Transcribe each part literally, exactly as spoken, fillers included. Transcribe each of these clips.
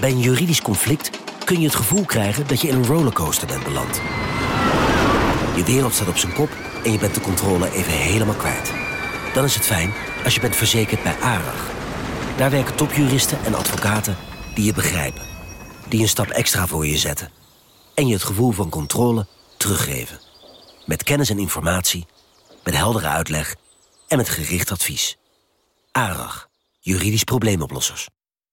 Bij een juridisch conflict kun je het gevoel krijgen dat je in een rollercoaster bent beland. Je wereld staat op zijn kop en je bent de controle even helemaal kwijt. Dan is het fijn als je bent verzekerd bij ARAG. Daar werken topjuristen en advocaten die je begrijpen. Die een stap extra voor je zetten. En je het gevoel van controle teruggeven. Met kennis en informatie, met heldere uitleg en met gericht advies. ARAG, juridisch probleemoplossers.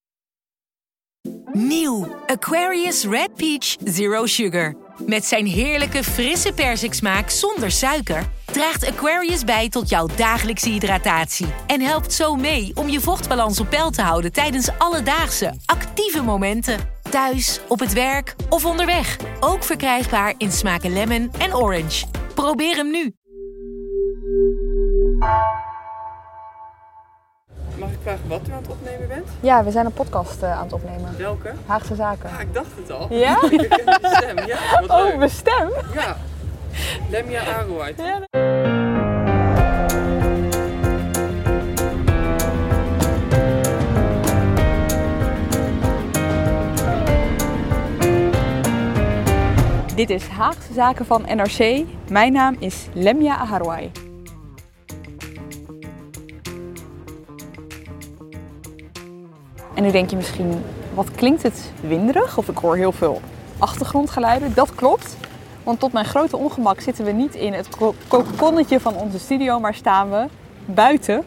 Nieuw Aquarius Red Peach Zero Sugar. Met zijn heerlijke frisse persiksmaak zonder suiker draagt Aquarius bij tot jouw dagelijkse hydratatie. En helpt zo mee om je vochtbalans op peil te houden tijdens alledaagse, actieve momenten. Thuis, op het werk of onderweg. Ook verkrijgbaar in smaken lemon en orange. Probeer hem nu. Mag ik vragen wat u aan het opnemen bent? Ja, we zijn een podcast uh, aan het opnemen. Welke? Haagse Zaken. Ah, ik dacht het al. Ja? Ik ken de stem, ja. Wat Oh, leuk. mijn stem? Ja. Lemia Arouai. Ja. Dit is Haagse Zaken van N R C. Mijn naam is Lemia Arouai. En nu denk je misschien, wat klinkt het winderig? Of ik hoor heel veel achtergrondgeluiden. Dat klopt, want tot mijn grote ongemak zitten we niet in het kokonnetje van onze studio, maar staan we buiten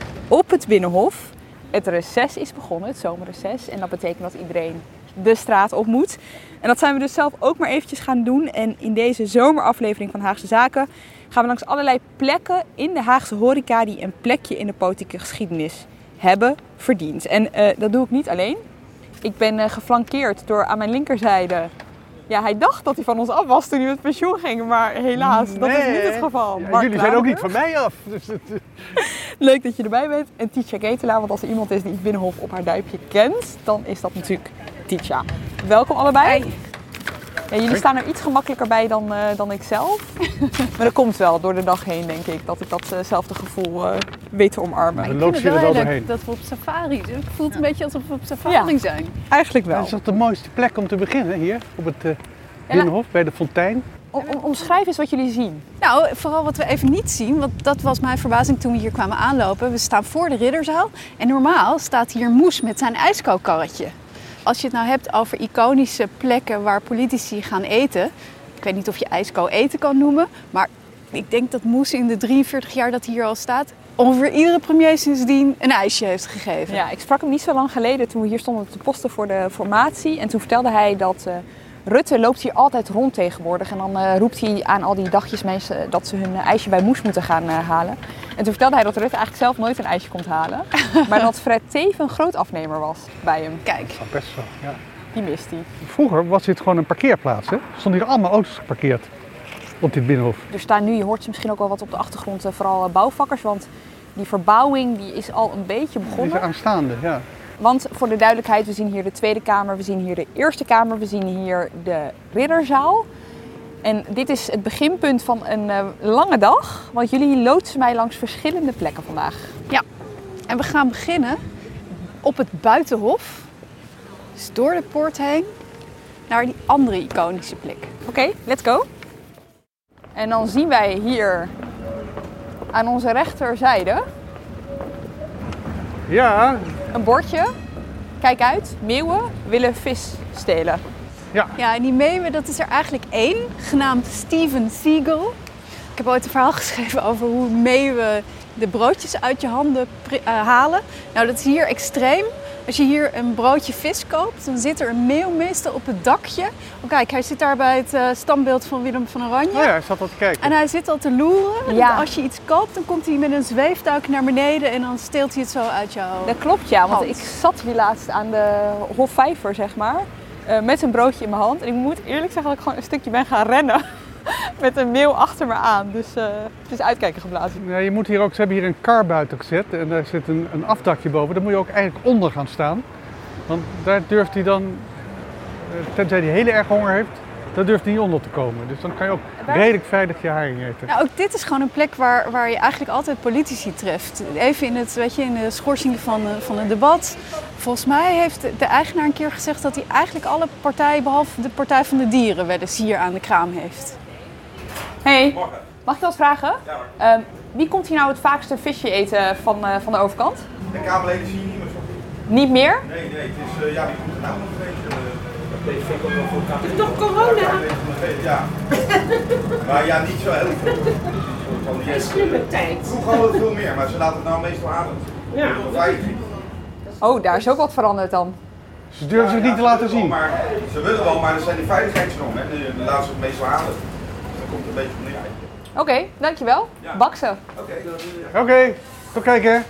op het Binnenhof. Het reces is begonnen, het zomerreces. En dat betekent dat iedereen de straat op moet. En dat zijn we dus zelf ook maar eventjes gaan doen. En in deze zomeraflevering van Haagse Zaken gaan we langs allerlei plekken in de Haagse horeca die een plekje in de politieke geschiedenis hebben verdiend. En uh, dat doe ik niet alleen. Ik ben uh, geflankeerd door aan mijn linkerzijde. Ja, hij dacht dat hij van ons af was toen hij met pensioen ging, maar helaas, nee, dat is niet het geval. Ja, Mark jullie zijn ook niet Klaver. van mij af. Dus het, Leuk dat je erbij bent. En Titia Ketelaar, want als er iemand is die het Binnenhof op haar duimpje kent, dan is dat natuurlijk Titia. Welkom allebei. Ja, jullie staan er iets gemakkelijker bij dan, uh, dan ik zelf. Maar dat komt wel door de dag heen, denk ik, dat ik datzelfde uh, gevoel uh, weet te omarmen. Dan Ik loopt vind je het er wel wel heel leuk doorheen. dat we op safari zijn. Het voelt een beetje alsof we op safari Ja. zijn. Eigenlijk wel. Dat is toch de mooiste plek om te beginnen hier op het uh, Binnenhof bij de fontein. Om, om, omschrijf eens wat jullie zien. Nou, vooral wat we even niet zien, want dat was mijn verbazing toen we hier kwamen aanlopen. We staan voor de Ridderzaal en normaal staat hier Moes met zijn ijskookkarretje. Als je het nou hebt over iconische plekken waar politici gaan eten. Ik weet niet of je ijsko eten kan noemen, maar ik denk dat Moes in de drieënveertig jaar dat hij hier al staat ongeveer iedere premier sindsdien een ijsje heeft gegeven. Ja, ik sprak hem niet zo lang geleden toen we hier stonden te posten voor de formatie. En toen vertelde hij dat uh, Rutte loopt hier altijd rond tegenwoordig. En dan uh, roept hij aan al die dagjes mensen dat ze hun uh, ijsje bij Moes moeten gaan uh, halen. En toen vertelde hij dat Rutte eigenlijk zelf nooit een ijsje komt halen. Maar dat Fred Teven een groot afnemer was bij hem. Kijk. Dat is best zo, ja. Die mist hij. Vroeger was dit gewoon een parkeerplaats. Hè? Er stonden hier allemaal auto's geparkeerd op dit Binnenhof. Er staan nu, je hoort ze misschien ook wel wat op de achtergrond, uh, vooral uh, bouwvakkers. Want die verbouwing die is al een beetje Die begonnen. is aanstaande, ja. Want voor de duidelijkheid, we zien hier de Tweede Kamer, we zien hier de Eerste Kamer, we zien hier de Ridderzaal. En dit is het beginpunt van een uh, lange dag, want jullie loodsen mij langs verschillende plekken vandaag. Ja, en we gaan beginnen op het Buitenhof. Dus door de poort heen naar die andere iconische plek. Oké, okay, let's go. En dan zien wij hier aan onze rechterzijde Ja, een bordje. Kijk uit, meeuwen willen vis stelen. ja. Ja, en die meeuwen, dat is er eigenlijk één, genaamd Steven Seagal. Ik heb ooit een verhaal geschreven over hoe meeuwen de broodjes uit je handen pri- uh, halen. Nou, dat is hier extreem. Als je hier een broodje vis koopt, dan zit er een meeuw meestal op het dakje. Oh, kijk, hij zit daar bij het uh, standbeeld van Willem van Oranje. Oh ja, hij zat al te kijken. En hij zit al te loeren. Ja. Als je iets koopt, dan komt hij met een zweefduik naar beneden en dan steelt hij het zo uit jouw Dat klopt, ja, want hand. ik zat hier laatst aan de Hofvijver, zeg maar, uh, met een broodje in mijn hand. En ik moet eerlijk zeggen dat ik gewoon een stukje ben gaan rennen met een meeuw achter me aan. Dus uh, het is uitkijken geblazen. Ja, je moet hier ook, ze hebben hier een kar buiten gezet en daar zit een, een afdakje boven. Daar moet je ook eigenlijk onder gaan staan. Want daar durft hij dan, tenzij hij heel erg honger heeft, daar durft hij niet onder te komen. Dus dan kan je ook Waar- redelijk veilig je haring eten. Nou, ook dit is gewoon een plek waar, waar je eigenlijk altijd politici treft. Even in, het, weet je, in de schorsing van, eh, van een debat. Volgens mij heeft de eigenaar een keer gezegd dat hij eigenlijk alle partijen, behalve de Partij van de Dieren, wel eens hier aan de kraam heeft. Hey, mag ik wat vragen? Ja, um, wie komt hier nou het vaakste visje eten van, uh, van de overkant? De Kamerleden zie je niet meer zo. Niet meer? Nee, nee, het is, uh, ja, die komt er nou nog een beetje. Deze vind ik ook wel voor elkaar. Het is toch corona? Ja, maar ja, niet zo heel veel. Een slimme tijd. Vroeger hadden we veel meer, maar ze laten het nou meestal aan. Ja. Veilig. Oh, daar is ook wat veranderd dan. Ze durven zich niet te laten zien. Maar, ze willen wel, maar er zijn die veiligheidsnormen. Die laten ze het meestal aan. Dus dan komt het een beetje op neer. Oké, okay, dankjewel. Ja. Bak ze. Oké. Oké, okay, tot kijken.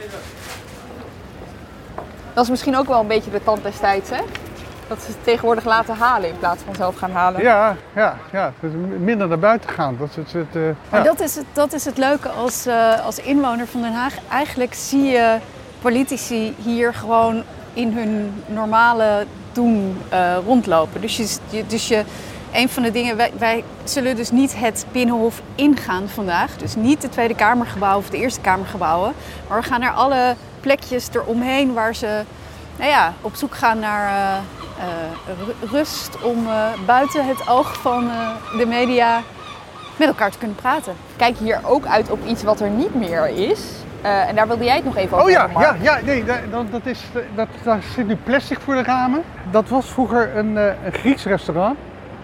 Dat is misschien ook wel een beetje de tand destijds, hè? Dat ze het tegenwoordig laten halen in plaats van zelf gaan halen. Ja, ja, ja. Dus minder naar buiten gaan. Dat is het, het, uh, Maar ja. dat is het, dat is het leuke als, uh, als inwoner van Den Haag. Eigenlijk zie je politici hier gewoon in hun normale doen uh, rondlopen. Dus, je, je, dus je, een van de dingen, wij, wij zullen dus niet het Binnenhof ingaan vandaag. Dus niet de Tweede Kamergebouw of de Eerste Kamergebouwen. Maar we gaan naar alle plekjes eromheen waar ze nou ja, op zoek gaan naar uh, uh, rust om uh, buiten het oog van uh, de media met elkaar te kunnen praten. Kijk hier ook uit op iets wat er niet meer is. Uh, en daar wilde jij het nog even over Oh ja, hebben, Mark. ja, ja nee, dat, dat is, dat, daar zit nu plastic voor de ramen. Dat was vroeger een, uh, een Grieks restaurant.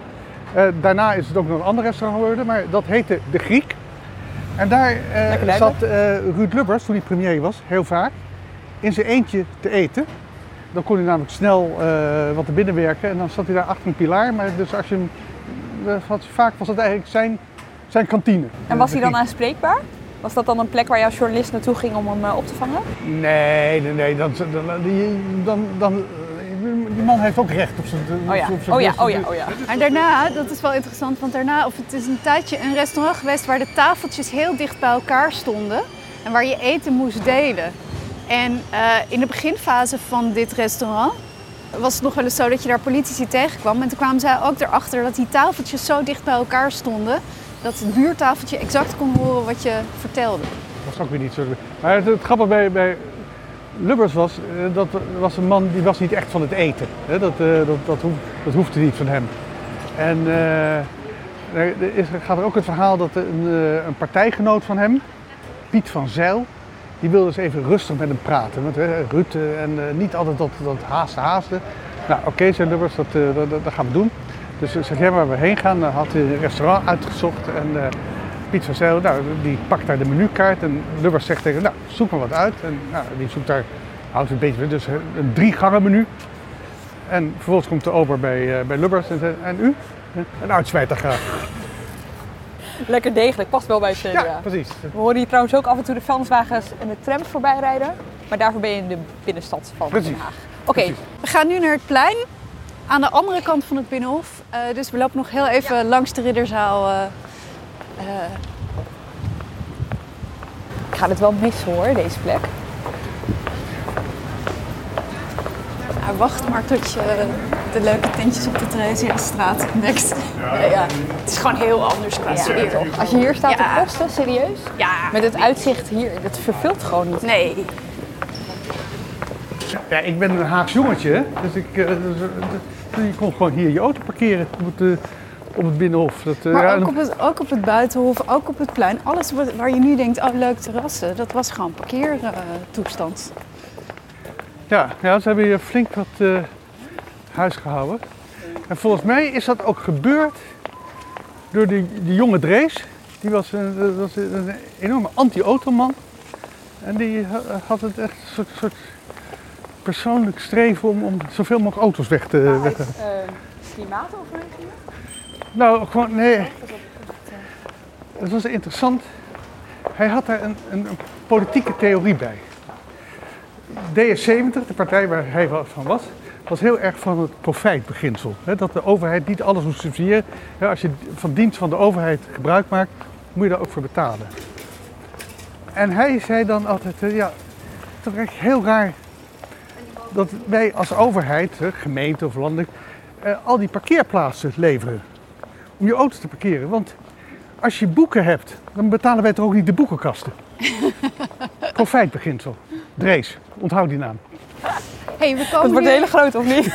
Uh, daarna is het ook nog een ander restaurant geworden, maar dat heette De Griek. En daar uh, zat uh, Ruud Lubbers, toen hij premier was, heel vaak in zijn eentje te eten. Dan kon hij namelijk snel uh, wat er binnen werken en dan zat hij daar achter een pilaar. Maar dus als je hem, uh, had, vaak was dat eigenlijk zijn, zijn kantine. En was hij dan aanspreekbaar? Was dat dan een plek waar je als journalist naartoe ging om hem uh, op te vangen? Nee, nee, nee. Dan, dan, die, dan, dan, die man heeft ook recht op zijn... Oh ja, op zijn oh ja, oh ja, oh ja. Maar daarna, dat is wel interessant, want daarna, of het is een tijdje een restaurant geweest waar de tafeltjes heel dicht bij elkaar stonden en waar je eten moest delen. En uh, in de beginfase van dit restaurant was het nog wel eens zo dat je daar politici tegenkwam. En toen kwamen zij ook erachter dat die tafeltjes zo dicht bij elkaar stonden dat het buurtafeltje exact kon horen wat je vertelde. Dat was ook weer niet zo. Maar het, het grappige bij, bij Lubbers was, uh, dat was een man die was niet echt van het eten. Hè? Dat, uh, dat, dat, hoef, dat hoefde niet van hem. En uh, er, is, er gaat er ook het verhaal dat een, uh, een partijgenoot van hem, Piet van Zijl, die wilde eens even rustig met hem praten. Want uh, Ruud uh, en uh, niet altijd dat, dat haasten haasten. Nou oké, okay, zei Lubbers, dat, uh, dat, dat gaan we doen. Dus uh, zeg jij waar we heen gaan, dan had hij een restaurant uitgezocht. En uh, Piet van Zijl, nou, die pakt daar de menukaart. En Lubbers zegt tegen hem, nou, zoek maar wat uit. En nou, die zoekt daar, houdt een beetje, dus een drie gangen menu. En vervolgens komt de ober bij, uh, bij Lubbers en zegt, en u? Een uitsmijter graag. Lekker degelijk, past wel bij het C D A. Ja, precies. We horen hier trouwens ook af en toe de vuilniswagens en de trams voorbij rijden. Maar daarvoor ben je in de binnenstad van Precies. Den Haag. Oké, okay. We gaan nu naar het plein aan de andere kant van het Binnenhof. Uh, dus we lopen nog heel even ja. langs de Ridderzaal. Uh, uh... Ik ga het wel missen hoor, deze plek. Nou, wacht maar tot je de leuke tentjes op de Theresiastraat ontdekt. Ja. Ja, het is gewoon heel anders qua sfeer. Ja, als je hier staat ja. te kosten, serieus? Ja. Met het uitzicht hier, dat vervult gewoon niet. Nee. Ja, ik ben een Haags jongetje, dus ik, uh, dus, uh, je kon gewoon hier je auto parkeren op het, uh, op het Binnenhof. Dat, uh, maar ja, ook, op het, ook op het Buitenhof, ook op het plein. Alles wat, waar je nu denkt, oh leuk terrassen, dat was gewoon parkeertoestand. Uh, ja, ja, ze hebben hier flink wat uh, huis gehouden. En volgens mij is dat ook gebeurd door die, die jonge Drees. Die was een, was een enorme anti-automan. En die had het echt een soort... soort persoonlijk streven om, om zoveel mogelijk auto's weg te... Maar weg te... is uh, klimaatoverwegingen? Nou, gewoon, nee. Het was interessant. Hij had daar een, een, een politieke theorie bij. D S zeventig, de partij waar hij van was, was heel erg van het profijtbeginsel. Hè? Dat de overheid niet alles moet subsidiëren. Ja, als je van dienst van de overheid gebruik maakt, moet je daar ook voor betalen. En hij zei dan altijd, uh, ja, toch echt heel raar dat wij als overheid, gemeente of landelijk, uh, al die parkeerplaatsen leveren. Om je auto te parkeren. Want als je boeken hebt, dan betalen wij toch ook niet de boekenkasten. Profijtbeginsel. Drees, onthoud die naam. Hey, we Het komen wordt nu, hele groot, of niet?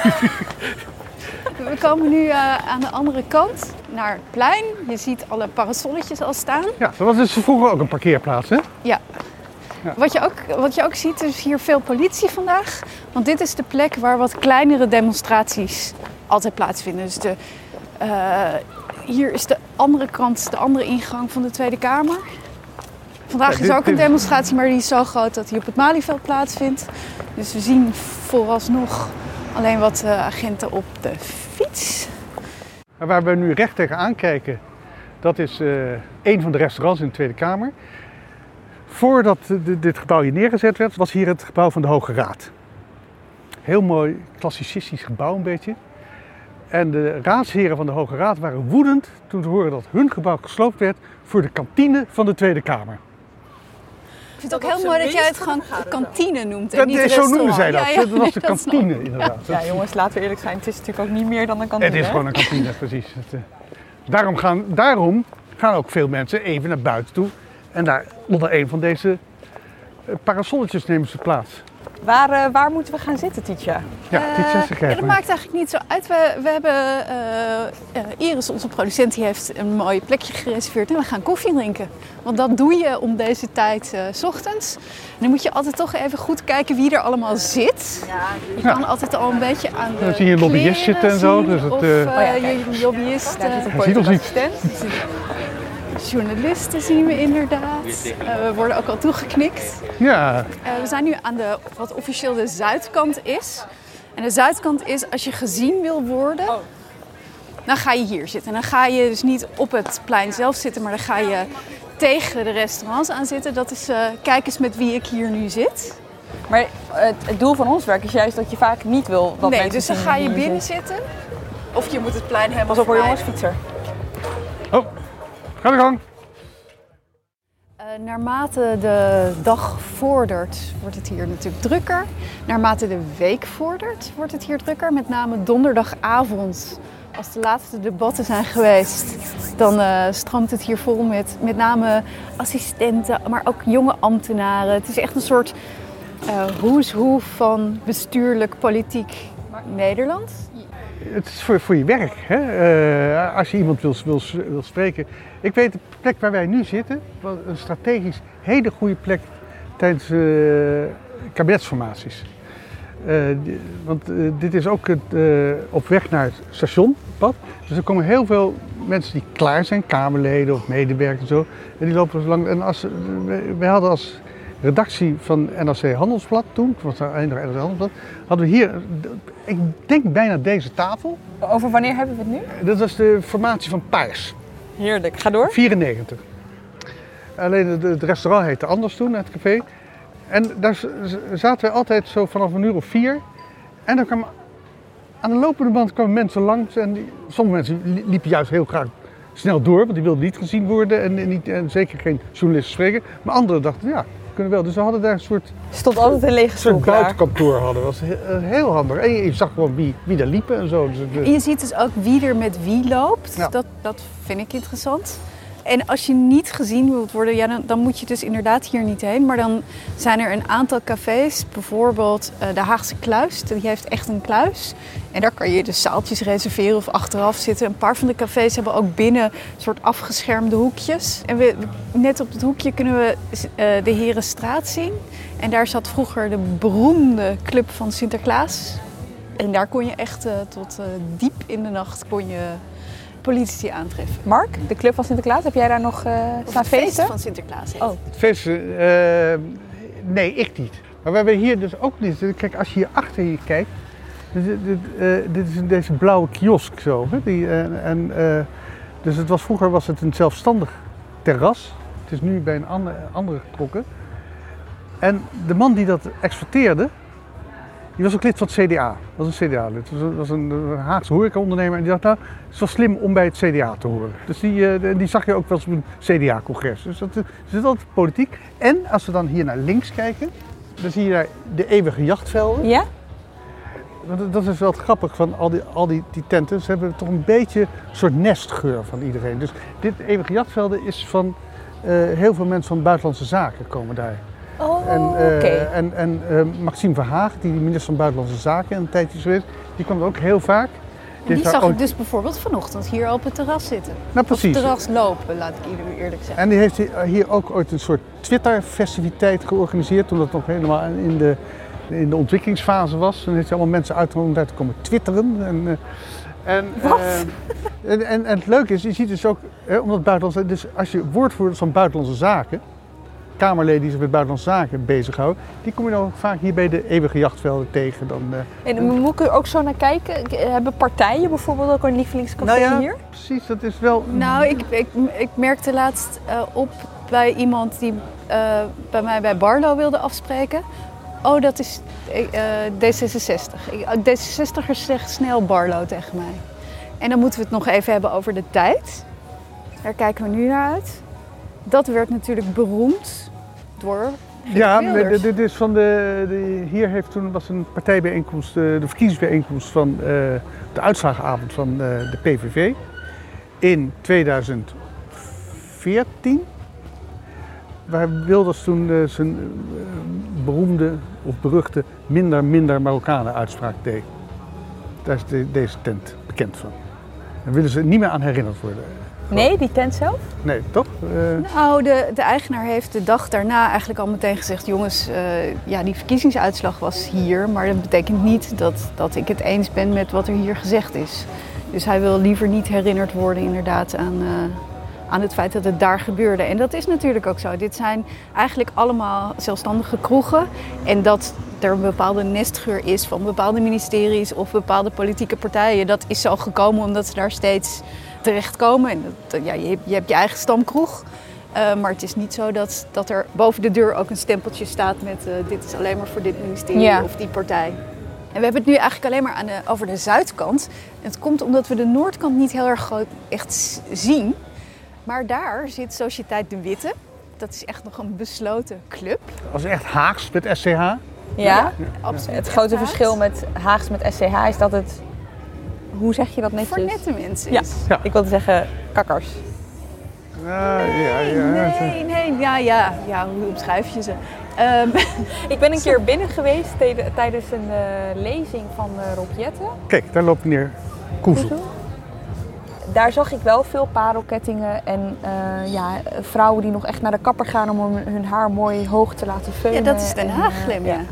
we komen nu uh, aan de andere kant, naar het plein. Je ziet alle parasolletjes al staan. Ja, dat was dus vroeger ook een parkeerplaats, hè? Ja. Ja. Wat je, ook, wat je ook ziet, is hier veel politie vandaag. Want dit is de plek waar wat kleinere demonstraties altijd plaatsvinden. Dus de, uh, hier is de andere kant, de andere ingang van de Tweede Kamer. Vandaag Ja, is dit- er ook een dit- demonstratie, maar die is zo groot dat die op het Malieveld plaatsvindt. Dus we zien vooralsnog alleen wat uh, agenten op de fiets. En waar we nu recht tegenaan kijken, dat is uh, een van de restaurants in de Tweede Kamer. Voordat de, dit gebouw hier neergezet werd, was hier het gebouw van de Hoge Raad. Heel mooi klassicistisch gebouw een beetje. En de raadsheren van de Hoge Raad waren woedend toen ze hoorden dat hun gebouw gesloopt werd voor de kantine van de Tweede Kamer. Ik vind het ook heel mooi dat jij het gewoon kantine noemt en Dat, niet zo restaurant. noemden zij dat. Ja, ja, dat was de dat snap kantine ik. inderdaad. Ja, jongens, laten we eerlijk zijn. Het is natuurlijk ook niet meer dan een kantine. Het is hè? gewoon een kantine, precies. Het, uh, daarom, gaan, daarom gaan ook veel mensen even naar buiten toe. En daar onder een van deze uh, parasolletjes nemen ze plaats. Waar, uh, waar moeten we gaan zitten, Tietje? Ja, dit is Eh, te ja, dat maakt eigenlijk niet zo uit. We, we hebben uh, uh, Iris, onze producent, die heeft een mooi plekje gereserveerd en we gaan koffie drinken. Want dat doe je om deze tijd uh, 's ochtends. En dan moet je altijd toch even goed kijken wie er allemaal zit. Je kan Ja. altijd al een beetje aan de Dan zie je een lobbyist kleren zitten en zo, zien, dus het, of uh, uh, Oh ja, je kijk. lobbyist. Daar uh, zit een Hij ziet ons politiek niet. assistent. journalisten zien we inderdaad. Uh, we worden ook al toegeknikt. Ja, Uh, we zijn nu aan de, wat officieel de zuidkant is. En de zuidkant is, als je gezien wil worden, dan ga je hier zitten. En dan ga je dus niet op het plein zelf zitten, maar dan ga je tegen de restaurants aan zitten. Dat is, uh, kijk eens met wie ik hier nu zit. Maar uh, het, het doel van ons werk is juist dat je vaak niet wil dat nee, mensen dus dan zien ga wie je hier binnen zit. zitten. Of je moet het plein hebben. Pas op voor hoor mij. jongens, fietser. oh, ga de gang. Uh, naarmate de dag vordert, wordt het hier natuurlijk drukker. Naarmate de week vordert, wordt het hier drukker. Met name donderdagavond, als de laatste debatten zijn geweest, dan uh, stroomt het hier vol met met name assistenten, maar ook jonge ambtenaren. Het is echt een soort uh, who's who van bestuurlijk, politiek Nederland. Het is voor, voor je werk, hè? Uh, als je iemand wil, wil, wil spreken. Ik weet de plek waar wij nu zitten, was een strategisch hele goede plek tijdens uh, kabinetsformaties. Uh, die, want uh, dit is ook het, uh, op weg naar het stationpad. Dus er komen heel veel mensen die klaar zijn, Kamerleden of medewerkers en zo. En die lopen zo lang. En als, wij, wij hadden als redactie van N R C Handelsblad toen, het was daar N R C Handelsblad, hadden we hier, ik denk bijna deze tafel. Over wanneer hebben we het nu? Dat was de formatie van Paars, Heerlijk, ga door. vierennegentig. Alleen het, het restaurant heette anders toen, het café. En daar z- z- zaten wij altijd zo vanaf een uur of vier. En dan kwamen aan de lopende band kwamen mensen langs. En die, sommige mensen li- liepen juist heel graag snel door, want die wilden niet gezien worden en, en, niet, en zeker geen journalisten spreken. Maar anderen dachten, ja, kunnen wel. Dus we hadden daar een soort, Er stond altijd een lege stoel soort klaar. buitenkantoor. Hadden. Dat was heel, heel handig. En je, je zag gewoon wie, wie daar liepen en zo. Dus het, En je ziet dus ook wie er met wie loopt. Ja. Dat, dat vind ik interessant. En als je niet gezien wilt worden, ja, dan, dan moet je dus inderdaad hier niet heen. Maar dan zijn er een aantal cafés, bijvoorbeeld uh, de Haagse Kluis. Die heeft echt een kluis. En daar kan je dus zaaltjes reserveren of achteraf zitten. Een paar van de cafés hebben ook binnen een soort afgeschermde hoekjes. En we, net op het hoekje kunnen we uh, de Herenstraat zien. En daar zat vroeger de beroemde club van Sinterklaas. En daar kon je echt uh, tot uh, diep in de nacht kon je politici aantreffen. Mark, de club van Sinterklaas, heb jij daar nog uh, staan feesten? van Sinterklaas heet. Oh. Het feest, uh, nee, ik niet. Maar we hebben hier dus ook niet. Kijk, als je hier achter je kijkt, dit, dit, uh, dit is deze blauwe kiosk zo. Hè? Die, uh, en, uh, dus het was, vroeger was het een zelfstandig terras. Het is nu bij een andere, andere getrokken. En de man die dat exploiteerde, die was ook lid van het C D A. Dat was een C D A-lid. Dat was een, een Haagse horecaondernemer. En die dacht, nou, het is wel slim om bij het C D A te horen. Dus die, uh, die zag je ook wel eens op een C D A-congres. Dus dat, er zit altijd politiek. En als we dan hier naar links kijken, dan zie je daar de eeuwige jachtvelde. Ja? Dat, dat is wel het grappig van al die, al die, die tenten. Ze hebben toch een beetje een soort nestgeur van iedereen. Dus dit Eeuwige Jachtvelden is van uh, heel veel mensen van Buitenlandse Zaken komen daar. Oh, en uh, oké. En, en uh, Maxime Verhagen, die minister van Buitenlandse Zaken een tijdje is geweest, die kwam er ook heel vaak. Die, die zag zag ook... ik dus bijvoorbeeld vanochtend hier op het terras zitten. Nou, precies. Op het terras lopen, laat ik ieder eerlijk zeggen. En die heeft hier ook ooit een soort Twitter-festiviteit georganiseerd, toen dat nog helemaal in de, in de ontwikkelingsfase was. Dan heeft hij allemaal mensen uitgenodigd om daar te komen twitteren. En, uh, en, Wat? Uh, en, en, en het leuke is, je ziet dus ook, hè, omdat buitenlandse, dus als je woordvoerders van Buitenlandse Zaken, Kamerleden die zich met Buitenlandse Zaken bezighouden, die kom je dan ook vaak hier bij de Eeuwige Jachtvelden tegen. Dan, uh, En moet ik er ook zo naar kijken? Hebben partijen bijvoorbeeld ook een lievelingscafé nou ja, hier? precies, dat is wel... Nou, ik, ik, ik merkte laatst uh, op bij iemand die uh, bij mij bij Barlo wilde afspreken. Oh, dat is uh, D zesenzestig. D zesenzestigers zegt snel Barlo tegen mij. En dan moeten we het nog even hebben over de tijd. Daar kijken we nu naar uit. Dat werd natuurlijk beroemd door Ja, Wilders. dit is van de, de, hier heeft toen was een partijbijeenkomst, de verkiezingsbijeenkomst van uh, de uitslagenavond van uh, de P V V in tweeduizend veertien. Waar Wilders toen uh, zijn uh, beroemde of beruchte minder minder Marokkanen uitspraak deed. Daar is de, deze tent bekend van. Daar willen ze niet meer aan herinnerd worden. Nee, die tent zelf? Nee, toch? Uh... Nou, de, de eigenaar heeft de dag daarna eigenlijk al meteen gezegd, jongens, uh, ja, die verkiezingsuitslag was hier, maar dat betekent niet dat, dat ik het eens ben met wat er hier gezegd is. Dus hij wil liever niet herinnerd worden inderdaad aan, uh, aan het feit dat het daar gebeurde. En dat is natuurlijk ook zo. Dit zijn eigenlijk allemaal zelfstandige kroegen en dat er een bepaalde nestgeur is van bepaalde ministeries of bepaalde politieke partijen, dat is zo gekomen omdat ze daar steeds terechtkomen. En dat, ja, je, hebt, je hebt je eigen stamkroeg. Uh, maar het is niet zo dat, dat er boven de deur ook een stempeltje staat met uh, dit is alleen maar voor dit ministerie ja. of die partij. En we hebben het nu eigenlijk alleen maar aan de, over de zuidkant. En het komt omdat we de noordkant niet heel erg groot echt zien. Maar daar zit Sociëteit de Witte. Dat is echt nog een besloten club. Als echt Haags met S C H. Ja, ja absoluut. Het grote Haags. verschil met Haags met S C H is dat het, hoe zeg je dat netjes? Voor nette mensen ja. is. Ja. Ik wilde zeggen kakkers. Uh, ja, ja, nee, nee, ja, ja, ja, hoe omschrijf je ze? Um, ik ben een keer binnen geweest tijdens een uh, lezing van uh, Rob Jetten. Kijk, daar loopt meneer Koezel. Daar zag ik wel veel parelkettingen en uh, ja, vrouwen die nog echt naar de kapper gaan om hun haar mooi hoog te laten veunen. Ja, dat is Den Haag, Glim, ja.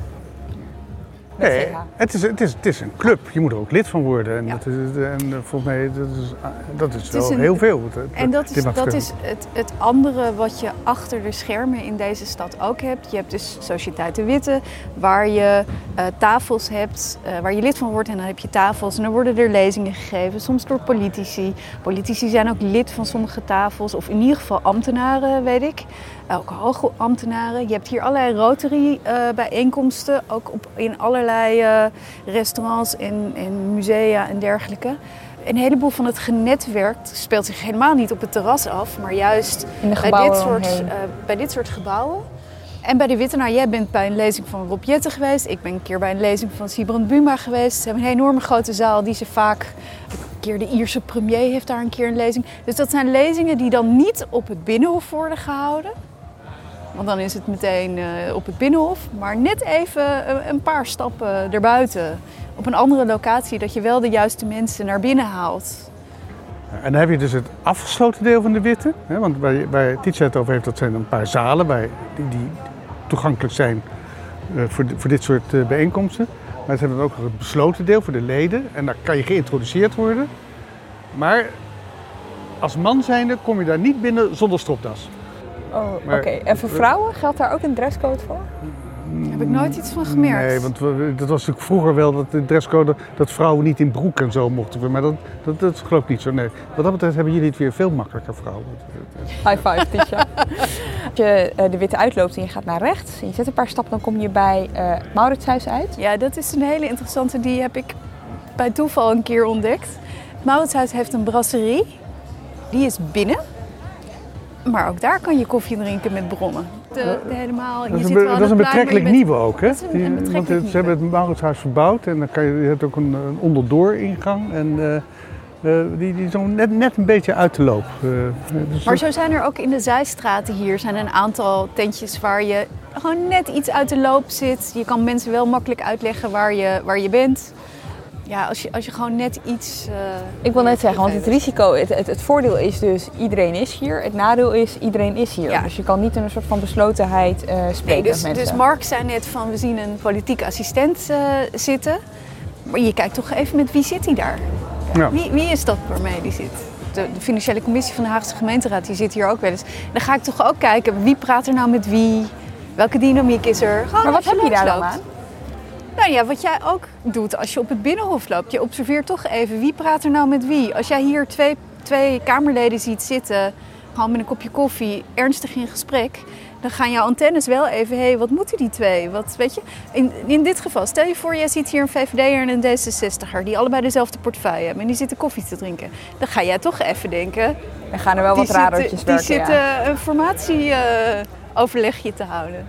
Nee, het is, het, is, het is een club. Je moet er ook lid van worden. En, ja. dat is, en volgens mij dat is dat is wel is een, heel veel. En dat is, dat is het, het andere wat je achter de schermen in deze stad ook hebt. Je hebt dus Sociëteit de Witte, waar je uh, tafels hebt, uh, waar je lid van wordt. En dan heb je tafels en dan worden er lezingen gegeven, soms door politici. Politici zijn ook lid van sommige tafels, of in ieder geval ambtenaren, weet ik. Ook hoge ambtenaren. Je hebt hier allerlei Rotary-bijeenkomsten, uh, ook op, in allerlei uh, restaurants en, en musea en dergelijke. Een heleboel van het genetwerk speelt zich helemaal niet op het terras af, maar juist bij dit, soort, uh, bij dit soort gebouwen. En bij de Witte, nou, jij bent bij een lezing van Rob Jetten geweest. Ik ben een keer bij een lezing van Sibrand Buma geweest. Ze hebben een enorme grote zaal die ze vaak... Een keer de Ierse premier heeft daar een keer een lezing. Dus dat zijn lezingen die dan niet op het Binnenhof worden gehouden. Want dan is het meteen uh, op het Binnenhof. Maar net even uh, een paar stappen erbuiten. Op een andere locatie, dat je wel de juiste mensen naar binnen haalt. En dan heb je dus het afgesloten deel van de Witte. Hè, want bij, bij Tietze het over heeft, dat zijn een paar zalen bij, die, die toegankelijk zijn uh, voor, voor dit soort uh, bijeenkomsten. Maar ze hebben dan ook nog het besloten deel voor de leden. En daar kan je geïntroduceerd worden. Maar als man zijnde kom je daar niet binnen zonder stropdas. Oh, oké. Okay. En voor vrouwen geldt daar ook een dresscode voor? Daar heb ik nooit iets van gemerkt. Nee, want we, dat was natuurlijk vroeger wel dat de dresscode dat vrouwen niet in broek en zo mochten. Maar dat, dat, dat geloof ik niet zo. Nee. Wat dat betreft hebben jullie het weer veel makkelijker, vrouwen. High five, Tisha. Als je uh, de Witte uitloopt en je gaat naar rechts en je zet een paar stappen, dan kom je bij uh, het Mauritshuis uit. Ja, dat is een hele interessante. Die heb ik bij toeval een keer ontdekt. Het Mauritshuis heeft een brasserie. Die is binnen. Maar ook daar kan je koffie drinken met bronnen. De, de helemaal, Dat je is zit een, wel be- dat is een aan het pluim, maar je betrekkelijk bent- nieuwe ook, hè? Dat is een, Die- een want betrekkelijk het- ze hebben het Mauritshuis verbouwd en dan kan je, je hebt ook een, een onderdooringang. En uh, uh, die, die is nog net, net een beetje uit de loop. Uh, dus Maar dat- zo zijn er ook in de zijstraten hier zijn een aantal tentjes waar je gewoon net iets uit de loop zit. Je kan mensen wel makkelijk uitleggen waar je, waar je bent. Ja, als je, als je gewoon net iets... Uh, Ik wil net zeggen, want het risico, het, het, het voordeel is dus iedereen is hier. Het nadeel is iedereen is hier. Ja. Dus je kan niet in een soort van beslotenheid uh, spreken Nee, dus, met mensen. dus Mark zei net van we zien een politiek assistent uh, zitten. Maar je kijkt toch even met wie zit hij daar? Ja. Wie, wie is dat waarmee die zit? De, de financiële commissie van de Haagse gemeenteraad die zit hier ook wel eens. Dan ga ik toch ook kijken wie praat er nou met wie? Welke dynamiek is er? Gewoon Maar wat als heb je daar dan langsloopt. aan? Nou ja, wat jij ook doet als je op het Binnenhof loopt. Je observeert toch even wie praat er nou met wie. Als jij hier twee, twee Kamerleden ziet zitten, gewoon met een kopje koffie, ernstig in gesprek, dan gaan jouw antennes wel even, hé, hey, wat moeten die twee? Wat, weet je? In, in dit geval, stel je voor, jij ziet hier een V V D'er en een D zesenzestig'er die allebei dezelfde portefeuille hebben en die zitten koffie te drinken. Dan ga jij toch even denken, Er gaan er wel wat die radertjes zitten, werken, die ja. zitten een formatieoverlegje te houden.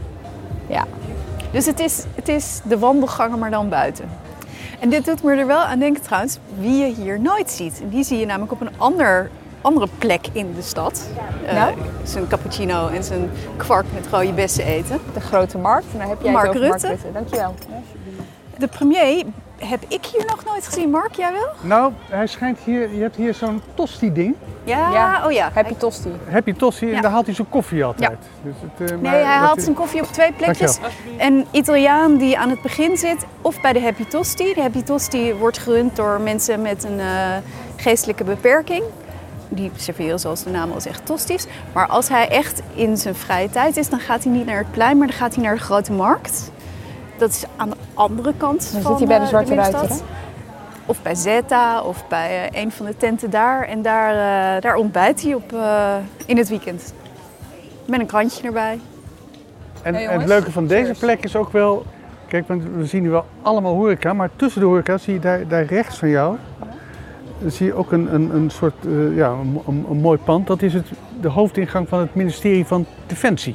Ja. Dus het is, het is de wandelgangen, maar dan buiten. En dit doet me er wel aan denken trouwens, wie je hier nooit ziet. En die zie je namelijk op een ander, andere plek in de stad. Nou? Uh, zijn cappuccino en zijn kwark met rode bessen eten. De Grote Markt. En dan heb jij Mark het over Rutte. Mark Rutte. Dankjewel. De premier heb ik hier nog nooit gezien. Mark, jij wel? Nou, hij schijnt hier, je hebt hier zo'n tosti-ding. Ja, Ja. oh ja. Happy Tosti. Happy Tosti en Ja. daar haalt hij zijn koffie altijd. Dus het, uh, Nee, maar hij wat haalt hij- zijn koffie op twee plekjes. Dankjewel. Een Italiaan die aan het begin zit, of bij de Happy Tosti. De Happy Tosti wordt gerund door mensen met een uh, geestelijke beperking. Die serveren, zoals de naam al zegt, tosti's. Maar als hij echt in zijn vrije tijd is, dan gaat hij niet naar het plein, maar dan gaat hij naar de Grote Markt. Dat is aan de andere kant Dan van zit hij bij de uh, Zwarte binnenstad. Ruiter, Of bij Zeta, of bij uh, een van de tenten daar. En daar, uh, daar ontbijt hij op, uh, in het weekend. Met een krantje erbij. En, Hey, en het jongens. leuke van deze Cheers. plek is ook wel... Kijk, want we zien nu wel allemaal horeca, maar tussen de horeca zie je daar, daar rechts van jou... Dan zie je ook een, een, een soort, uh, ja, een, een, een mooi pand. Dat is het, de hoofdingang van het ministerie van Defensie.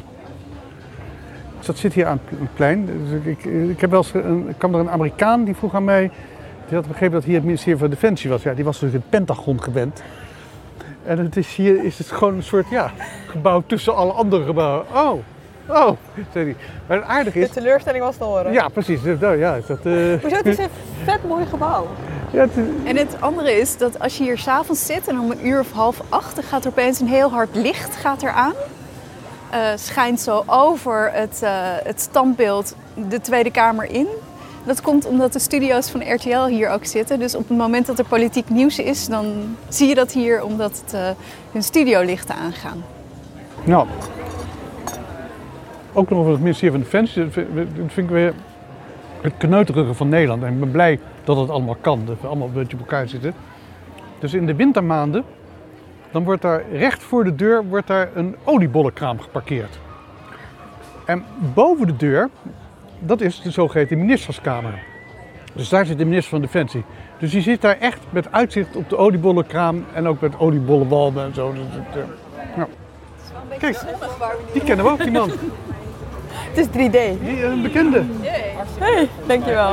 Dus dat zit hier aan het plein. Dus ik, ik, heb wel eens, een, ik kwam er een Amerikaan die vroeg aan mij... Die had begrepen dat hier het ministerie van Defensie was. Ja, die was natuurlijk het Pentagon gewend. En het is hier is het gewoon een soort ja, gebouw tussen alle andere gebouwen. Oh, oh, zei hij. Maar het aardige is... De teleurstelling was te horen. Ja, precies. Nou, ja, is dat, uh... Hoezo? Het is een vet mooi gebouw. Ja, het is... En het andere is dat als je hier s'avonds zit en om een uur of half acht... dan gaat er opeens een heel hard licht gaat er aan. Uh, schijnt zo over het, uh, het standbeeld de Tweede Kamer in. Dat komt omdat de studio's van R T L hier ook zitten. Dus op het moment dat er politiek nieuws is, dan zie je dat hier omdat het, uh, hun studiolichten aangaan. Nou, ook nog over het ministerie van Defensie. Dat vind ik weer het kneuterige van Nederland. En ik ben blij dat het allemaal kan, dat we allemaal een beetje op elkaar zitten. Dus in de wintermaanden, dan wordt daar recht voor de deur wordt daar een oliebollenkraam geparkeerd. En boven de deur, dat is de zogeheten ministerskamer. Dus daar zit de minister van Defensie. Dus die zit daar echt met uitzicht op de oliebollenkraam en ook met oliebollenwalmen en zo. Dus het, uh, nou. Kijk, die kennen we ook, die man. Het is drie D. Die, een bekende. Hey, dankjewel.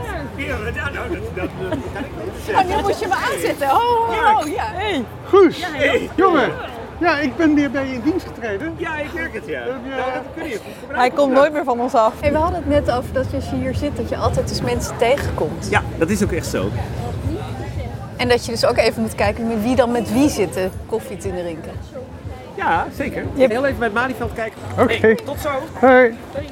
Oh, nu moet je me aanzetten. Oh, oh, oh ja. Hey. Guus, jongen. Ja, ik ben weer bij je in dienst getreden. Ja, ik merk het, ja. Heb je- Nou, dat kun je goed gebruiken. Hij komt nooit meer van ons af. Hey, we hadden het net over dat je als je hier zit, dat je altijd dus mensen tegenkomt. Ja, dat is ook echt zo. En dat je dus ook even moet kijken met wie dan met wie zitten koffie te drinken. Ja, zeker. Yep. Heel even bij het Malieveld kijken. Oké. Hey, tot zo. Hoi.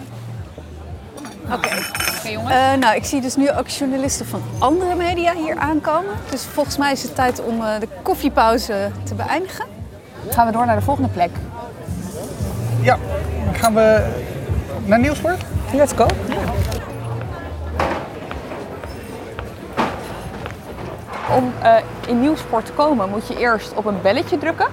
Oké. Uh, nou, ik zie dus nu ook journalisten van andere media hier aankomen. Dus volgens mij is het tijd om uh, de koffiepauze te beëindigen. Gaan we door naar de volgende plek. Ja, dan gaan we naar Nieuwsport. Let's go. Om uh, in Nieuwsport te komen moet je eerst op een belletje drukken.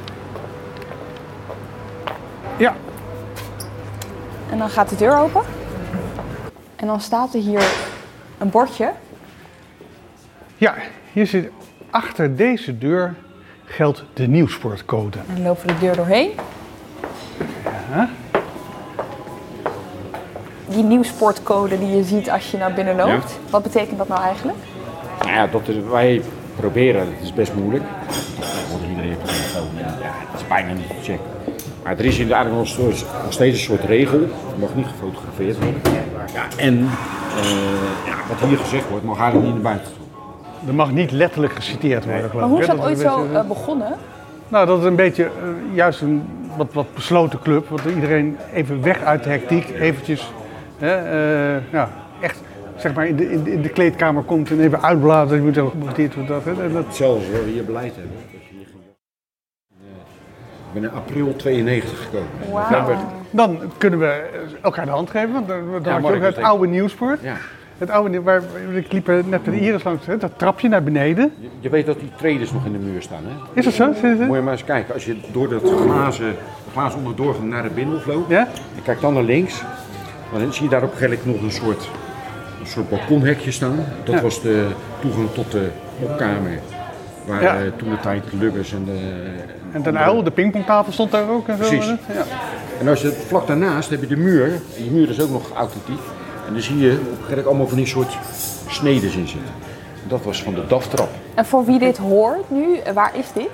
Ja. En dan gaat de deur open. En dan staat er hier een bordje. Ja, hier zit achter deze deur geldt de Nieuwsportcode. En dan lopen we de deur doorheen. Ja. die nieuwsportcode die je ziet als je naar binnen loopt. Ja. Wat betekent dat nou eigenlijk? Nou ja, dat is, wij proberen, het is best moeilijk. Want iedereen heeft een telefoon en ja, het is bijna niet te checken. Maar er is eigenlijk nog steeds, nog steeds een soort regel. Er mag niet gefotografeerd worden. Ja, en uh, ja, wat hier gezegd wordt, mag eigenlijk niet naar buiten toe. Er mag niet letterlijk geciteerd worden, geloof ik. Maar hoe is dat hè? ooit een zo beetje, uh, begonnen? Nou, dat is een beetje uh, juist een wat, wat besloten club. Want iedereen even weg uit de hectiek, eventjes hè, uh, ja, echt zeg maar in de, in, de, in de kleedkamer komt en even uitblazen. Je moet ook dit of dat. Hè. dat... Hetzelfde waar we hier beleid hebben. Ik ben in april tweeënnegentig gekomen. Wow. Dan kunnen we elkaar de hand geven, want dan, dan Ja, had je ook het oude Nieuwsport. Ja. Het oude, waar, ik liep er net met Iris langs, hè, dat trapje naar beneden. Je, je weet dat die traders nog in de muur staan, hè? Is dat zo? Moet je maar eens kijken, als je door dat glazen, glazen onderdoor naar de binnenhof loopt, ja? en kijk dan naar links, dan zie je daar op een gegeven moment nog een soort, een soort balkonhekje staan. Dat ja. was de toegang tot de opkamer, waar ja. uh, toen de tijd Lubbers en de... En ten Uyl, de pingpongtafel stond daar ook en zo. Precies. Ja. En als je vlak daarnaast heb je de muur, en die muur is ook nog authentiek. En dan zie je op een gegeven moment allemaal van die soort snedes in zitten. Dat was van de D A F-trap. En voor wie dit hoort nu, waar is dit?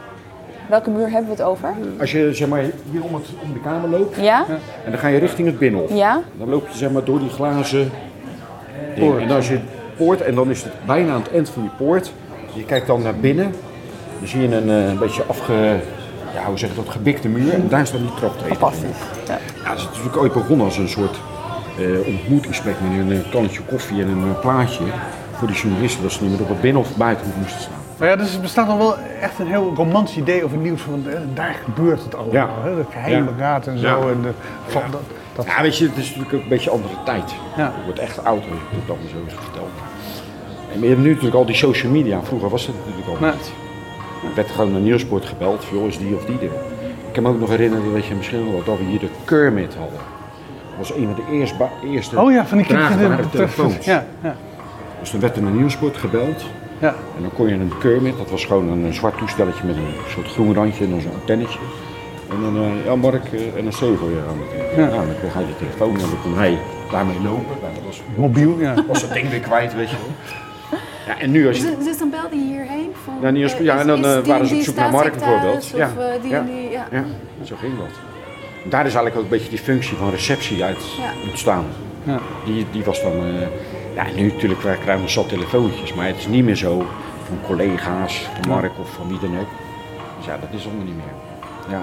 Welke muur hebben we het over? Als je zeg maar, hier om, het, om de kamer loopt, ja? en dan ga je richting het binnenhof. Ja? Dan loop je zeg maar, door die glazen poort. En als je poort, en dan is het bijna aan het eind van je poort. Je kijkt dan naar binnen, dan zie je een, een beetje afge... Ja, hoe zeg je dat, gebikte muur. En daar staat die traptreden. Fantastisch. Ja. Ja, het is natuurlijk ooit begonnen als een soort uh, ontmoetingsplek met een uh, kannetje koffie en een uh, plaatje. Voor die journalisten, dat ze niet meer op het binnen of buiten moesten staan. Maar ja, dus er bestaat nog wel echt een heel romantisch idee over nieuws. Want eh, daar gebeurt het allemaal. Ja. Hè? De geheime Ja. raad en zo. Ja. En de, van, Ja. dat, dat... ja, weet je, het is natuurlijk ook een beetje een andere tijd. Ja. Het wordt echt oud als je het allemaal zo eens vertelt. En je hebt nu natuurlijk al die social media. Vroeger was dat natuurlijk al Nee. niet. Er werd gewoon naar Nieuwsport gebeld, joh, is die of die er. Ik kan me ook nog herinneren, weet je misschien wel, dat we hier de Kermit hadden. Dat was een van de eerste, eerste oh ja, van die draagbare telefoons. Ja, ja. Dus dan werd er naar Nieuwsport gebeld. Ja. En dan kon je een Kermit, dat was gewoon een, een zwart toestelletje met een soort groen randje en dan zo'n antennetje. En dan, uh, ja Mark, uh, en een zeugel weer aan het ja. ja, dan kreeg hij de telefoon en dan kon hij daarmee lopen. Nou, dat was, mobiel, ja. Was dat ding weer kwijt, weet je wel. Ja, en nu als je... Dus, dus dan belde je hierheen? Van, ja, niet als, ja, is, en dan uh, die, waren ze op die zoek naar Mark bijvoorbeeld. Of, ja. uh, die, ja. die, ja. ja, zo ging dat. En daar is eigenlijk ook een beetje die functie van receptie uit ja. ontstaan. Ja. Die, die was dan... Uh, ja, nu natuurlijk krijgen we zat telefoontjes, maar het is niet meer zo van collega's, van Mark of van wie dan ook. Dus ja, dat is allemaal niet meer. Ja.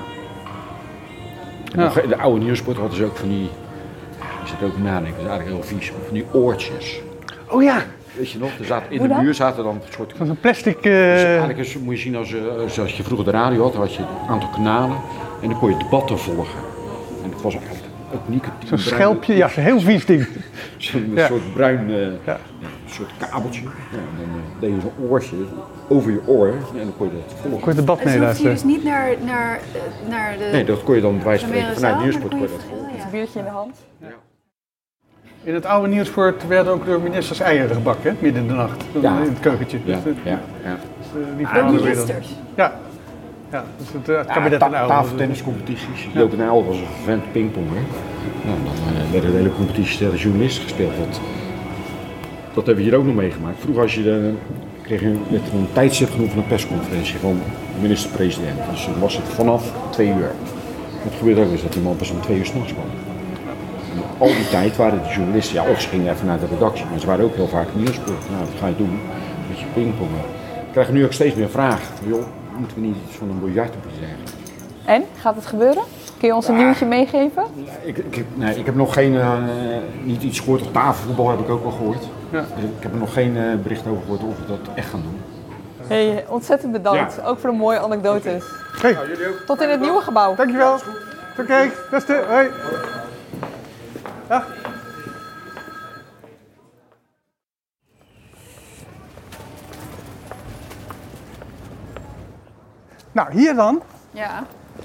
En Ja. nog, de oude Nieuwsport hadden ze ook van die... Je zit ook nadenken, dat is eigenlijk heel vies, van die oortjes. Oh ja! Weet je nog, er zaten, in Hoe de dan? muur zaten dan een soort... Van zo'n plastic... Uh... Dus eigenlijk is, moet je zien als, uh, zoals je vroeger de radio had, dan had je een aantal kanalen en dan kon je debatten volgen. En dat was eigenlijk ook niet... Zo'n schelpje, ja, zo'n heel vies ding. Zo'n ja. soort bruin, uh, ja. Ja, een soort kabeltje. Ja, en dan uh, deed je zo'n oortje over je oor ja, en dan kon je dat volgen. Kon je het debat Dus hoef je meeluisteren? dus niet naar, naar, naar de... Nee, dat kon je dan bij wijze van spreken vanuit Nieuwsport kon je dat volgen. Met een biertje in de hand. Ja. In het oude Nieuwsport werden ook door ministers eieren gebakken, hè? Midden in de nacht. Ja. In het keukentje. Ja, Dus, uh, ja, ja. dus, uh, die Door verhalen weer dan. ministers. Ja. Ja, dus het, uh, het Ja, kabinet ta- en Uyl. tafeltenniscompetities. Joop en Uyl was een vervent pingponger. Nou, dan uh, werden de hele competities tegen journalisten gespeeld. Dat, dat hebben we hier ook nog meegemaakt. Vroeger als je de, kreeg je werd er een tijdstip genoemd van een persconferentie van de minister-president. Dus dan was het vanaf twee uur. Het gebeurde ook eens dat die man pas om twee uur 's nachts kwam. En al die tijd waren de journalisten, ja, of ze gingen even naar de redactie, maar ze waren ook heel vaak Nieuwsport. Nou, wat ga je doen? Een beetje pingpongen. We krijgen nu ook steeds meer vragen. Joh, moeten we niet iets van een biljart of iets zeggen? En, gaat het gebeuren? Kun je ons een Ja. nieuwtje meegeven? Ik, ik, heb, nee, ik heb nog geen, uh, niet iets gehoord. Op tafelvoetbal heb ik ook al gehoord. Ja. Ik heb er nog geen uh, bericht over gehoord of we dat echt gaan doen. Hey, ontzettend bedankt. Ja. Ook voor de mooie anekdotes. Hey, jullie ook. Tot in het nieuwe gebouw. dankjewel. Oké, beste. Hoi. Dag. Nou, hier dan. Ja.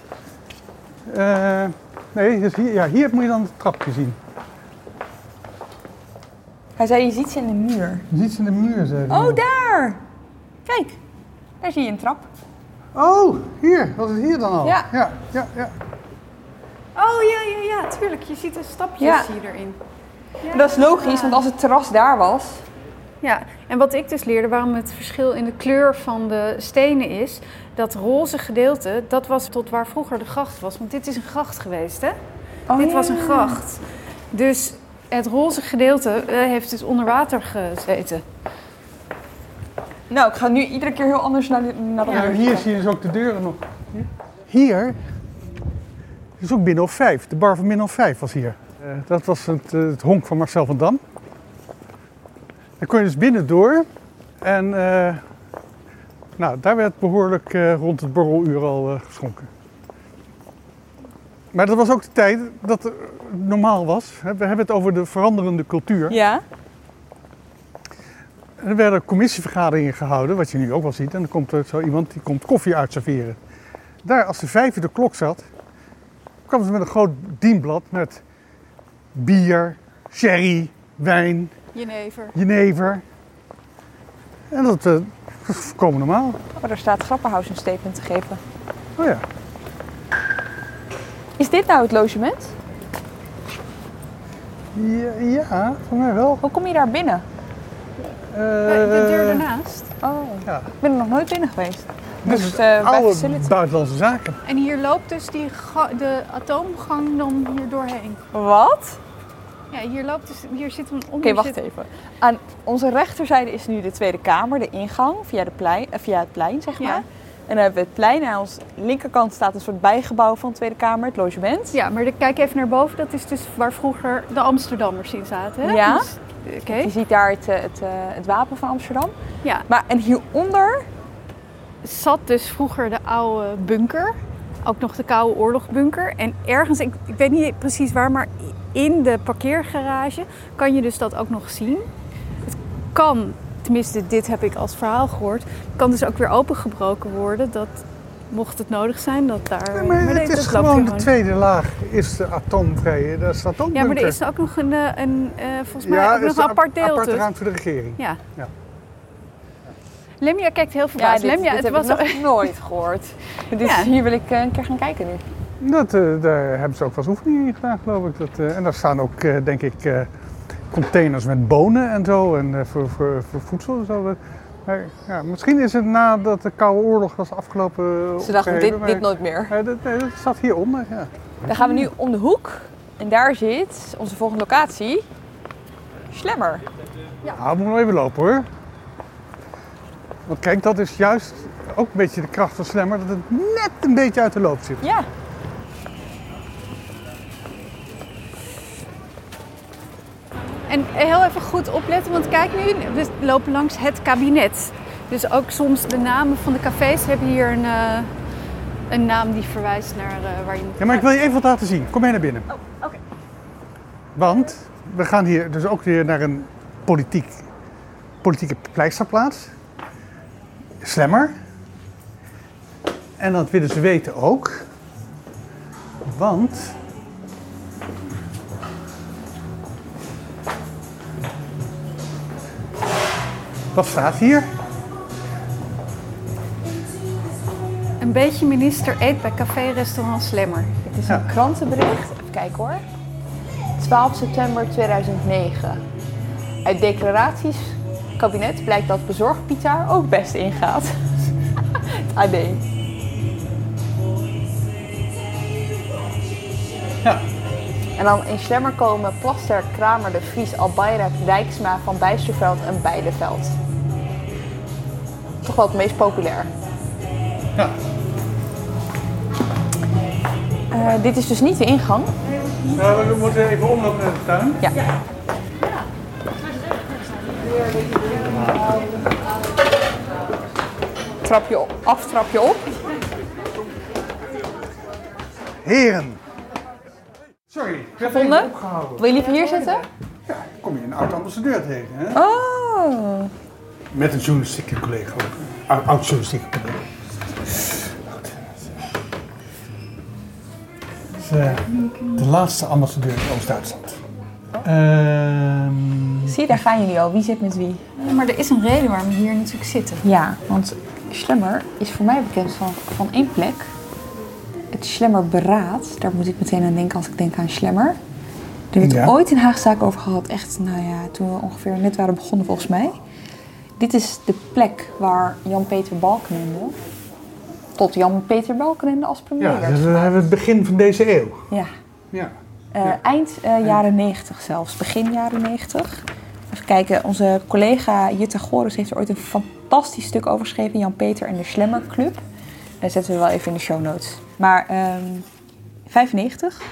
Uh, nee, dus hier, ja, hier moet je dan het trapje zien. Hij zei, je ziet ze in de muur. Je ziet ze in de muur, zei hij. Oh, daar! Kijk, daar zie je een trap. Oh, hier. Was het hier dan al? Ja. Ja, ja, ja. Oh ja, ja, ja, tuurlijk. Je ziet de stapjes Ja. zie je erin. Maar dat is logisch, want als het terras daar was... Ja, en wat ik dus leerde, waarom het verschil in de kleur van de stenen is, dat roze gedeelte, dat was tot waar vroeger de gracht was. Want dit is een gracht geweest, hè? Oh, dit ja. was een gracht. Dus het roze gedeelte uh, heeft dus onder water gezeten. Nou, ik ga nu iedere keer heel anders naar de, naar de Ja, deur. hier zie je dus ook de deuren nog. Hier is ook Binnenhof vijf. De bar van Binnenhof vijf was hier. Uh, dat was het, uh, het honk van Marcel van Dam. Dan kon je dus binnen door. En uh, nou, daar werd behoorlijk uh, rond het borreluur al uh, geschonken. Maar dat was ook de tijd dat het normaal was. We hebben het over de veranderende cultuur. Ja. En er werden commissievergaderingen gehouden, wat je nu ook wel ziet. En dan komt er zo iemand die komt koffie uitserveren. Daar, als de vijf uur de klok zat, kwamen ze met een groot dienblad met bier, sherry, wijn, Jenever. jenever. En dat uh, was volkomen normaal. Maar daar staat Grapperhaus een statement te geven. Oh ja. Is dit nou het logement? Ja, ja voor mij wel. Hoe kom je daar binnen? Uh, De deur ernaast. Oh, ja. ik ben er nog nooit binnen geweest. Dit Dus, is uh, bij oude Facility. buitenlandse zaken. En hier loopt dus die ga- de atoomgang dan hier doorheen. Wat? Ja, hier loopt dus, hier zitten we Oké, onder. wacht even. Aan onze rechterzijde is nu de Tweede Kamer, de ingang, via, de plein, uh, via het plein, zeg maar. Ja. En dan hebben we het plein. En aan onze linkerkant staat een soort bijgebouw van de Tweede Kamer, het logement. Ja, maar de, kijk even naar boven. Dat is dus waar vroeger de Amsterdammers in zaten. Hè? Ja. Dus, Oké. Je ziet daar het, uh, het, uh, het wapen van Amsterdam. Ja. Maar en hieronder... Zat dus vroeger de oude bunker. Ook nog de Koude Oorlogbunker. En ergens, ik, ik weet niet precies waar, maar in de parkeergarage kan je dus dat ook nog zien. Het kan, tenminste dit heb ik als verhaal gehoord, kan dus ook weer opengebroken worden. Dat, mocht het nodig zijn, dat daar... Nee, maar maar het dat is loopt gewoon de gewoon. tweede laag is de atoomvrije. Daar staat ook Ja, maar bunker. er is ook nog een, eh, een uh, volgens mij Ja, ook er is nog een een apart deel aparte tussen. ruimte voor de regering. Ja. Ja. Lemja kijkt heel Ja, verbaasd. dit, Lemja, dit het heb was ik nog nooit gehoord. Dus Ja. hier wil ik uh, een keer gaan kijken nu. Dat, uh, daar hebben ze ook wel eens oefeningen in gedaan, geloof ik. Dat, uh, en daar staan ook, uh, denk ik, uh, containers met bonen en zo. En uh, voor, voor, voor voedsel en zo. Maar, ja, misschien is het nadat de Koude Oorlog was afgelopen. Ze dachten, opgeheven, dit, maar- dit nooit meer. Uh, dat, nee, dat staat hieronder, ja. Dan gaan we nu om de hoek. En daar zit onze volgende locatie. Slemmer. Nou, we moeten nog even lopen hoor. Want kijk, dat is juist ook een beetje de kracht van Slemmer, dat het net een beetje uit de loop zit. Ja. En heel even goed opletten, want kijk nu, we lopen langs het kabinet. Dus ook soms de namen van de cafés hebben hier een, uh, een naam die verwijst naar uh, waar je moet. Ja, maar ik wil je even wat laten zien. Kom mee naar binnen. Oh, oké. Okay. Want we gaan hier dus ook weer naar een politiek, politieke pleisterplaats. Slemmer. En dat willen ze weten ook. Want... Wat staat hier? Een beetje minister eet bij café-restaurant Slemmer. Het is een krantenbericht. Even kijken hoor. twaalf september tweeduizend negen. Uit declaraties kabinet blijkt dat bezorgpizza ook best ingaat. Het A D. Ja. En dan in Slemmer komen Plaster, Kramer, De Vries, Albayrak, Dijksma, Van Bijsterveld en Beideveld. Toch wel het meest populair. Ja. Uh, dit is dus niet de ingang. Nou, we moeten even omlopen naar de tuin. Ja. Trapje op, aftrapje op. Heren. Sorry, ik heb Gevonden? even opgehouden. Wil je liever hier zitten? Ja, kom je een oud-ambassadeur tegen, hè? Oh. Met een journalistieke collega ook. Oud- Oud-journalistieke collega. Dat is uh, de laatste ambassadeur in Oost-Duitsland. Ehm Zie je, daar gaan jullie al. Wie zit met wie? Ja, maar er is een reden waarom we hier natuurlijk zitten. Ja, want Slemmer is voor mij bekend van, van één plek. het Schlemmer-beraad, daar moet ik meteen aan denken als ik denk aan Schlemmer. Daar hebben we het Ja. ooit in Haagzaak over gehad. Echt, nou ja, toen we ongeveer net waren begonnen volgens mij. Dit is de plek waar Jan-Peter Balkenende tot Jan-Peter Balkenende als premier Ja, werd dus we gemaakt. hebben het begin van deze eeuw. Ja. Ja. Uh, eind uh, jaren negentig zelfs, begin jaren negentig. Even kijken, onze collega Jutta Goris heeft er ooit een fantastisch stuk over geschreven. Jan-Peter en de Schlemmer Club. Dat zetten we wel even in de show notes. Maar um, vijfennegentig.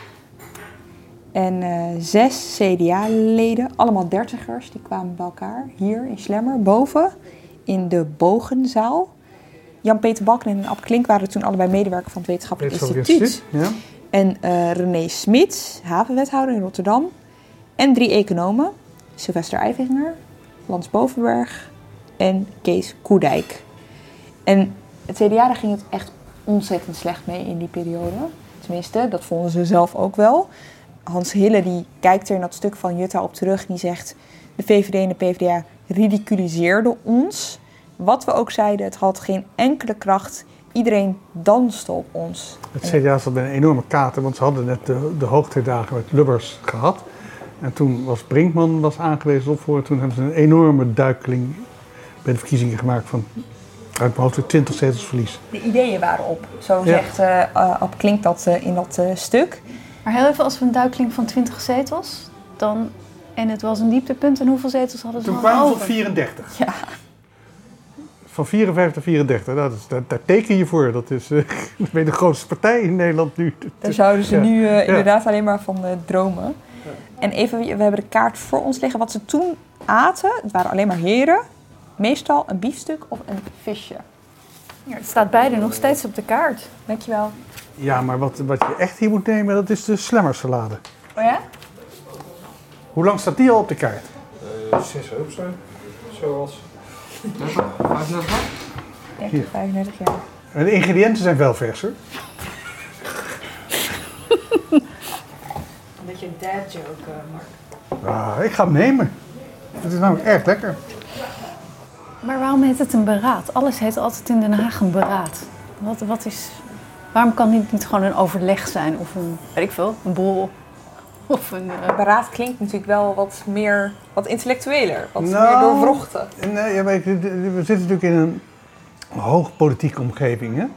En uh, zes C D A-leden, allemaal dertigers, die kwamen bij elkaar. Hier in Schlemmer, boven, in de Bogenzaal. Jan-Peter Balkenende en Ab Klink waren toen allebei medewerker van het Wetenschappelijk Instituut. Ja. En uh, René Smit, havenwethouder in Rotterdam. En drie economen. Sylvester Eifinger, Lans Bovenberg en Kees Koedijk. En het C D A, daar ging het echt ontzettend slecht mee in die periode. Tenminste, dat vonden ze zelf ook wel. Hans Hille die kijkt er in dat stuk van Jutta op terug en die zegt... de V V D en de P V D A ridiculiseerden ons. Wat we ook zeiden, het had geen enkele kracht. Iedereen danste op ons. Het C D A zat met een enorme kater, want ze hadden net de, de hoogtijdagen met Lubbers gehad. En toen was Brinkman was aangewezen op voor. Toen hebben ze een enorme duikeling bij de verkiezingen gemaakt van uit mijn hoofd twintig zetels verlies. De ideeën waren op. Zo Ja. zegt uh, uh, Ab Klink dat uh, in dat uh, stuk. Maar heel even, als we een duikeling van twintig zetels, dan, en het was een dieptepunt, en hoeveel zetels hadden ze Toen dan kwamen ze over? op vierendertig. Ja. Van vierenvijftig naar vierendertig, nou, dat is, daar, daar teken je voor. Dat is uh, ben je de grootste partij in Nederland nu. Daar zouden ze Ja. nu uh, Ja. inderdaad alleen maar van uh, dromen. Ja. En even, we hebben de kaart voor ons liggen. Wat ze toen aten, het waren alleen maar heren. Meestal een biefstuk of een visje. Ja, het staat beide nog steeds op de kaart. Dankjewel. Ja, maar wat, wat je echt hier moet nemen, dat is de slemmersalade. Oh ja? Hoe lang staat die al op de kaart? Uh, zes ook zo. Zoals. vijfendertig? Hier. vijfendertig jaar. En de ingrediënten zijn wel vers, hoor. Een beetje een dad joke, uh, Mark. Ah, ik ga hem nemen. Het is namelijk erg lekker. Maar waarom heet het een beraad? Alles heet altijd in Den Haag een beraad. Wat, wat is... Waarom kan dit niet gewoon een overleg zijn? Of een, weet ik veel, een borrel? Of een... Uh... Beraad klinkt natuurlijk wel wat meer, wat intellectueler. Wat Nou, meer doorwrochten. Nee, ja, maar ik- we zitten natuurlijk in een hoog politieke omgeving, hè?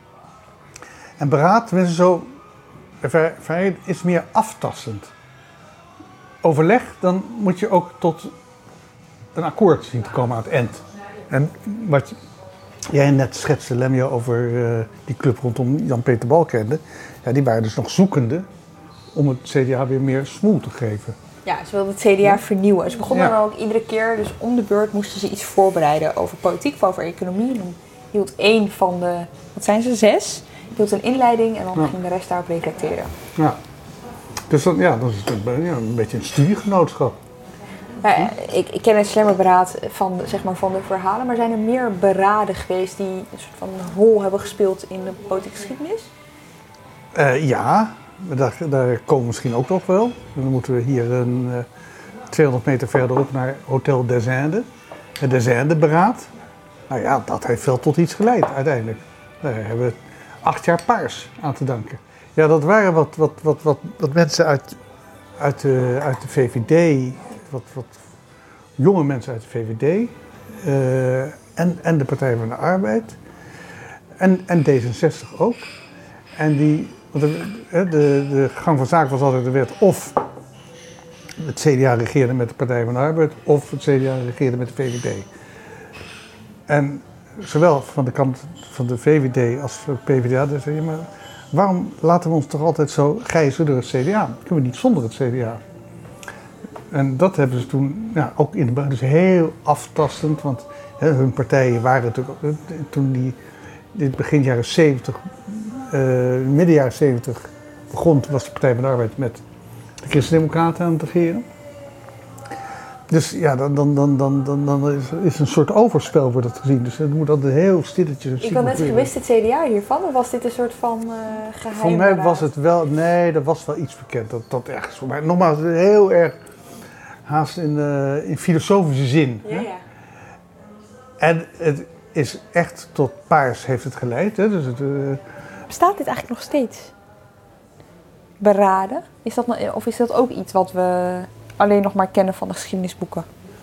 En beraad, tenminste zo, vrijheid is meer aftastend. Overleg, dan moet je ook tot een akkoord zien te komen aan het eind. En wat jij net schetste, Lemja, over uh, die club rondom Jan-Peter Balkenende, ja, die waren dus nog zoekende om het C D A weer meer smoel te geven. Ja, ze wilden het C D A vernieuwen. Ze begonnen Ja. dan ook iedere keer, dus om de beurt moesten ze iets voorbereiden over politiek of over economie. En dan hield één van de, wat zijn ze, zes, hield een inleiding en dan Ja. ging de rest daarop reflecteren. Ja. Dus dan, ja, dat is een, ja, een beetje een studiegenootschap. Nou ja, ik, ik ken het Schlemmerberaad van, zeg maar, van de verhalen, maar zijn er meer beraden geweest die een soort van rol hebben gespeeld in de politieke geschiedenis? Uh, ja, daar, daar komen we misschien ook nog wel. Dan moeten we hier een, uh, tweehonderd meter verderop naar Hotel des Indes. Het Des Indes-beraad. Nou ja, dat heeft wel tot iets geleid uiteindelijk. Daar hebben we acht jaar paars aan te danken. Ja, dat waren wat, wat, wat, wat, wat mensen uit, uit, de, uit de V V D, wat, wat jonge mensen uit de V V D uh, en, en de Partij van de Arbeid en, en D zesenzestig ook. En die, want de, de, de gang van zaken was altijd, er werd of het C D A regeerde met de Partij van de Arbeid of het C D A regeerde met de V V D. En zowel van de kant van de V V D als de P V D A, daar zei je, maar waarom laten we ons toch altijd zo gijzen door het C D A? Kunnen we niet zonder het C D A? En dat hebben ze toen ja, ook in de dus heel aftastend, want hè, hun partijen waren natuurlijk ook, toen die dit begin jaren zeventig, uh, midden jaren zeventig begon, was de Partij van de Arbeid met de Christen-Democraten aan het regeren. Dus ja, dan, dan, dan, dan, dan, dan is, is een soort overspel wordt het gezien. Dus het moet altijd heel stilletjes. Ik had net gewist het C D A hiervan, of was dit een soort van uh, geheim? Voor mij was het wel, nee, er was wel iets bekend. Dat, dat ergens voor mij, nogmaals, heel erg haast in, uh, in filosofische zin. Ja, ja. En het is echt tot paars heeft het geleid. Hè? Dus het, uh, bestaat dit eigenlijk nog steeds? Beraden? Is dat, nou- of is dat ook iets wat we alleen nog maar kennen van de geschiedenisboeken?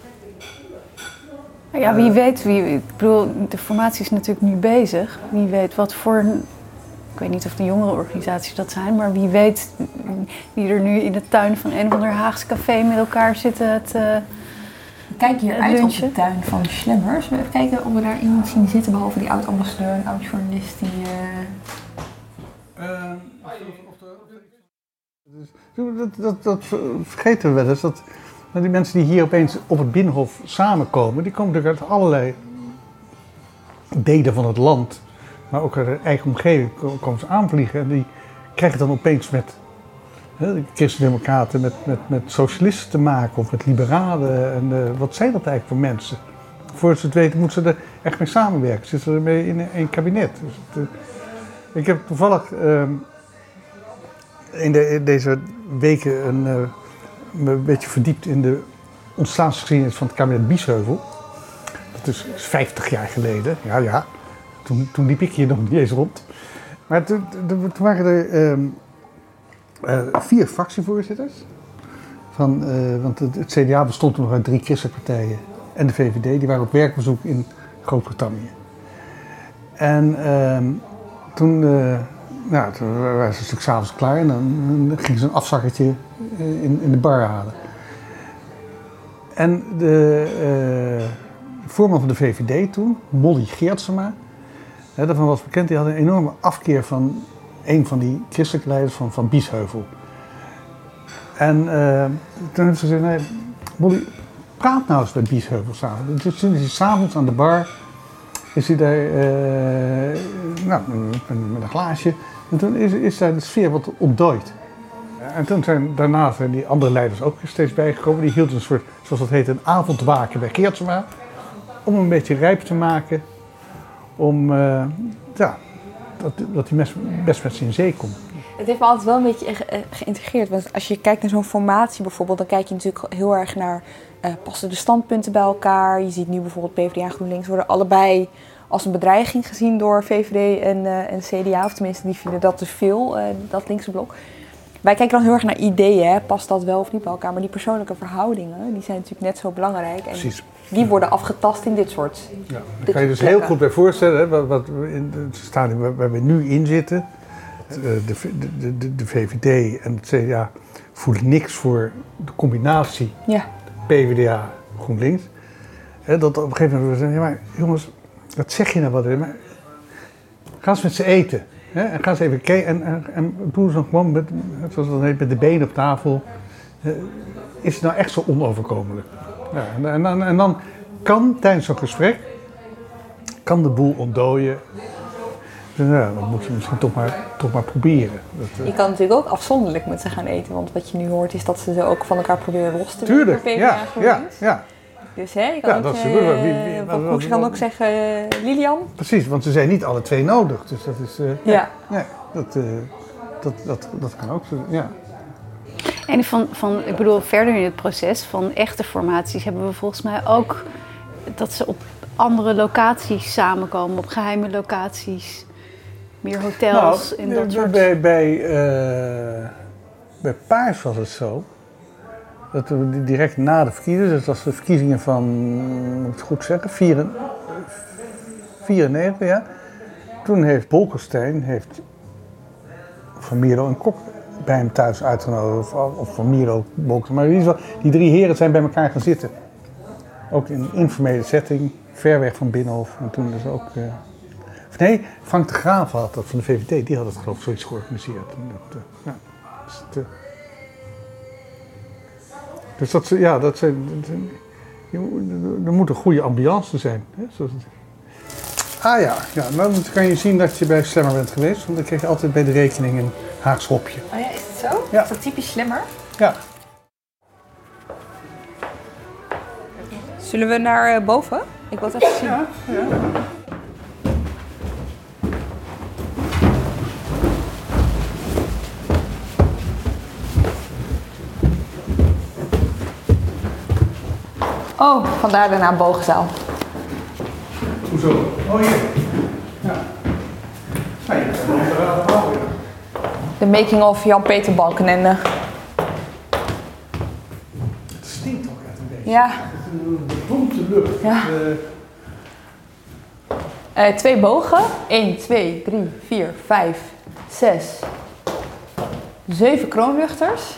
Nou ja, wie weet, wie, ik bedoel, de formatie is natuurlijk nu bezig. Wie weet wat voor, een, ik weet niet of de jongere organisaties dat zijn, maar wie weet wie er nu in de tuin van een of ander Haagse café met elkaar zitten te We kijken hier het uit op lunchen. de tuin van de Slemmers. We even kijken of we daar iemand zien zitten, behalve die oud-ambassadeur en oud-journalist die... Uh... Dat, dat, dat vergeten we wel eens. Dat, dat die mensen die hier opeens op het Binnenhof samenkomen, die komen natuurlijk uit allerlei delen van het land, maar ook uit de eigen omgeving komen ze aanvliegen. En die krijgen dan opeens met hè, de christendemocraten, met, met, met socialisten te maken of met liberalen. En uh, wat zijn dat eigenlijk voor mensen? Voordat ze het weten moeten ze er echt mee samenwerken. Zitten ze ermee in een kabinet. Dus het, uh, ik heb toevallig uh, in, de, in deze weken een, uh, me een beetje verdiept in de ontstaansgeschiedenis van het kabinet Biesheuvel. Dat is vijftig jaar geleden. Ja, ja. Toen, toen liep ik hier nog niet eens rond. Maar toen, toen waren er uh, uh, vier fractievoorzitters. Van, uh, want het, het C D A bestond toen nog uit drie christelijke partijen. En de V V D, die waren op werkbezoek in Groot-Brittannië. En uh, toen, uh, nou, toen waren ze een stuk 's avonds klaar en dan, dan gingen ze een afzakkertje in, in de bar halen. En de uh, voorman van de V V D toen, Molly Geertsema, hè, daarvan was bekend, die had een enorme afkeer van een van die christelijke leiders van, van Biesheuvel. En uh, toen heeft ze gezegd, nee, Molly, praat nou eens met Biesheuvel samen. Dus toen is hij s'avonds aan de bar, is hij daar uh, nou, met, met een glaasje. En toen is, is daar de sfeer wat ontdooid. En toen zijn daarna zijn die andere leiders ook steeds bijgekomen. Die hielden een soort, zoals dat heet, een avondwaken bij Geertsema. Om hem een beetje rijp te maken. Om, uh, ja, dat, dat hij best, best met zijn zee komt. Het heeft me altijd wel een beetje ge- geïntegreerd. Want als je kijkt naar zo'n formatie bijvoorbeeld, dan kijk je natuurlijk heel erg naar uh, passen de standpunten bij elkaar. Je ziet nu bijvoorbeeld PvdA en GroenLinks worden allebei als een bedreiging gezien door V V D en, uh, en C D A. Of tenminste, die vinden dat te veel, uh, dat linkse blok. Wij kijken dan heel erg naar ideeën, hè. Past dat wel of niet bij elkaar. Maar die persoonlijke verhoudingen, die zijn natuurlijk net zo belangrijk. En Precies. die worden afgetast in dit soort Ja, daar kan je dus heel goed bij voorstellen, hè, wat, wat we in het stadium waar, waar we nu in zitten. De, de, de, de, de V V D en het C D A voelen niks voor de combinatie ja. PvdA GroenLinks. Hè, dat op een gegeven moment we zeggen, ja, maar jongens, wat zeg je nou wat? Maar ga eens met ze eten. Hè, en ga eens even kijken en, en, en doe ze gewoon met, zoals dat heet, met de benen op tafel. Uh, is het nou echt zo onoverkomelijk? Ja, en, en, en, en dan kan tijdens zo'n gesprek kan de boel ontdooien. Dus ja, dat moeten we misschien toch maar, toch maar proberen. Dat, uh... Je kan natuurlijk ook afzonderlijk met ze gaan eten. Want wat je nu hoort is dat ze ze ook van elkaar proberen los te Tuurlijk, weten. ja, ja, ja. Dus hè, je kan ja, ook, dat is, uh, wie, wie, Van Kroes kan ook zeggen, uh, Lilian. Precies, want ze zijn niet alle twee nodig. Dus dat is, uh, ja. Nee, dat, uh, dat, dat, dat kan ook zo, ja. En van, van, ik bedoel, verder in het proces van echte formaties hebben we volgens mij ook dat ze op andere locaties samenkomen, op geheime locaties, meer hotels nou, en dat soort. Bij, bij, uh, bij Paars was het zo, dat we direct na de verkiezingen, dus dat was de verkiezingen van, moet ik het goed zeggen, vierennegentig, ja. Toen heeft Bolkestein, heeft Van Mierlo en Kok bij hem thuis uitgenodigd, of, of Van Mierlo, Bolkestein, maar in ieder geval, die drie heren zijn bij elkaar gaan zitten. Ook in een informele setting, ver weg van Binnenhof. En toen dus ook, uh, of nee, Frank de Graaf had dat van de V V D, die had het geloof ik zoiets georganiseerd. En dat, uh, ja, dus het, uh, Dus dat, ja, dat zijn, dat zijn, er moet een goede ambiance zijn. Hè, zoals het. Ah ja, ja, dan kan je zien dat je bij Slemmer bent geweest, want dan krijg je altijd bij de rekening een Haags hopje. Oh ja, is het zo? Ja. Is dat typisch Slemmer? Ja. Zullen we naar uh, boven? Ik wil het even zien. Ja, ja. Oh, vandaar daarna een boogzaal. Hoezo? Oh hier. Ja. Nee, De making of Jan-Peter Balkenende. Het stinkt ook echt een beetje. Ja. Een bedompte lucht. Ja. Uh, uh, twee bogen. één, twee, drie, vier, vijf, zes, zeven kroonluchters.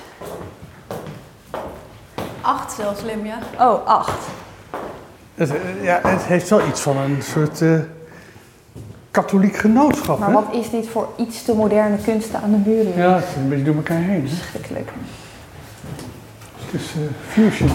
Acht zelfs, Lemja. Oh, acht. Het, ja, het heeft wel iets van een soort uh, katholiek genootschap. Maar hè? wat is dit voor iets te moderne kunsten aan de muren? Ja, het is een beetje door elkaar heen. Verschrikkelijk. Het is uh, fusion.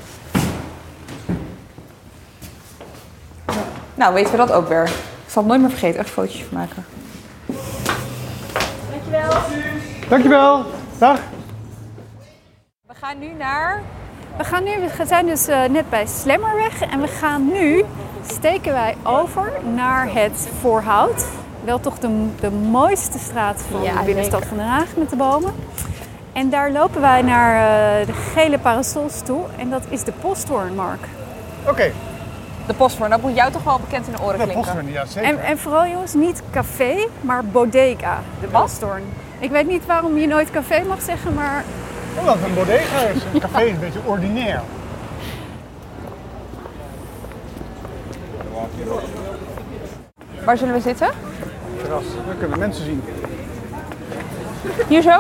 Ja. Nou, weten we dat ook weer. Ik zal het nooit meer vergeten. Echt een fotootje van maken. Dankjewel. Dankjewel. Dag. We gaan nu naar... We gaan nu, we zijn dus uh, net bij Slemmerweg en we gaan nu, steken wij over naar het Voorhout. Wel toch de, de mooiste straat van Ja, de binnenstad zeker. van Den Haag met de bomen. En daar lopen wij naar uh, de gele parasols toe en dat is de Posthoorn, Mark. Oké. Okay. De Posthoorn, dat moet jou toch wel bekend in de oren De klinken. Posthoorn, ja zeker. En, en vooral jongens, niet café, maar bodega, de Posthoorn. Ik weet niet waarom je nooit café mag zeggen, maar... Omdat het een bodega is. Een café is een beetje ordinair. Waar zullen we zitten? Terras, we kunnen mensen zien. Hier zo?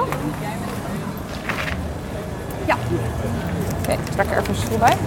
Ja. Oké, ik trek er even een stoel bij.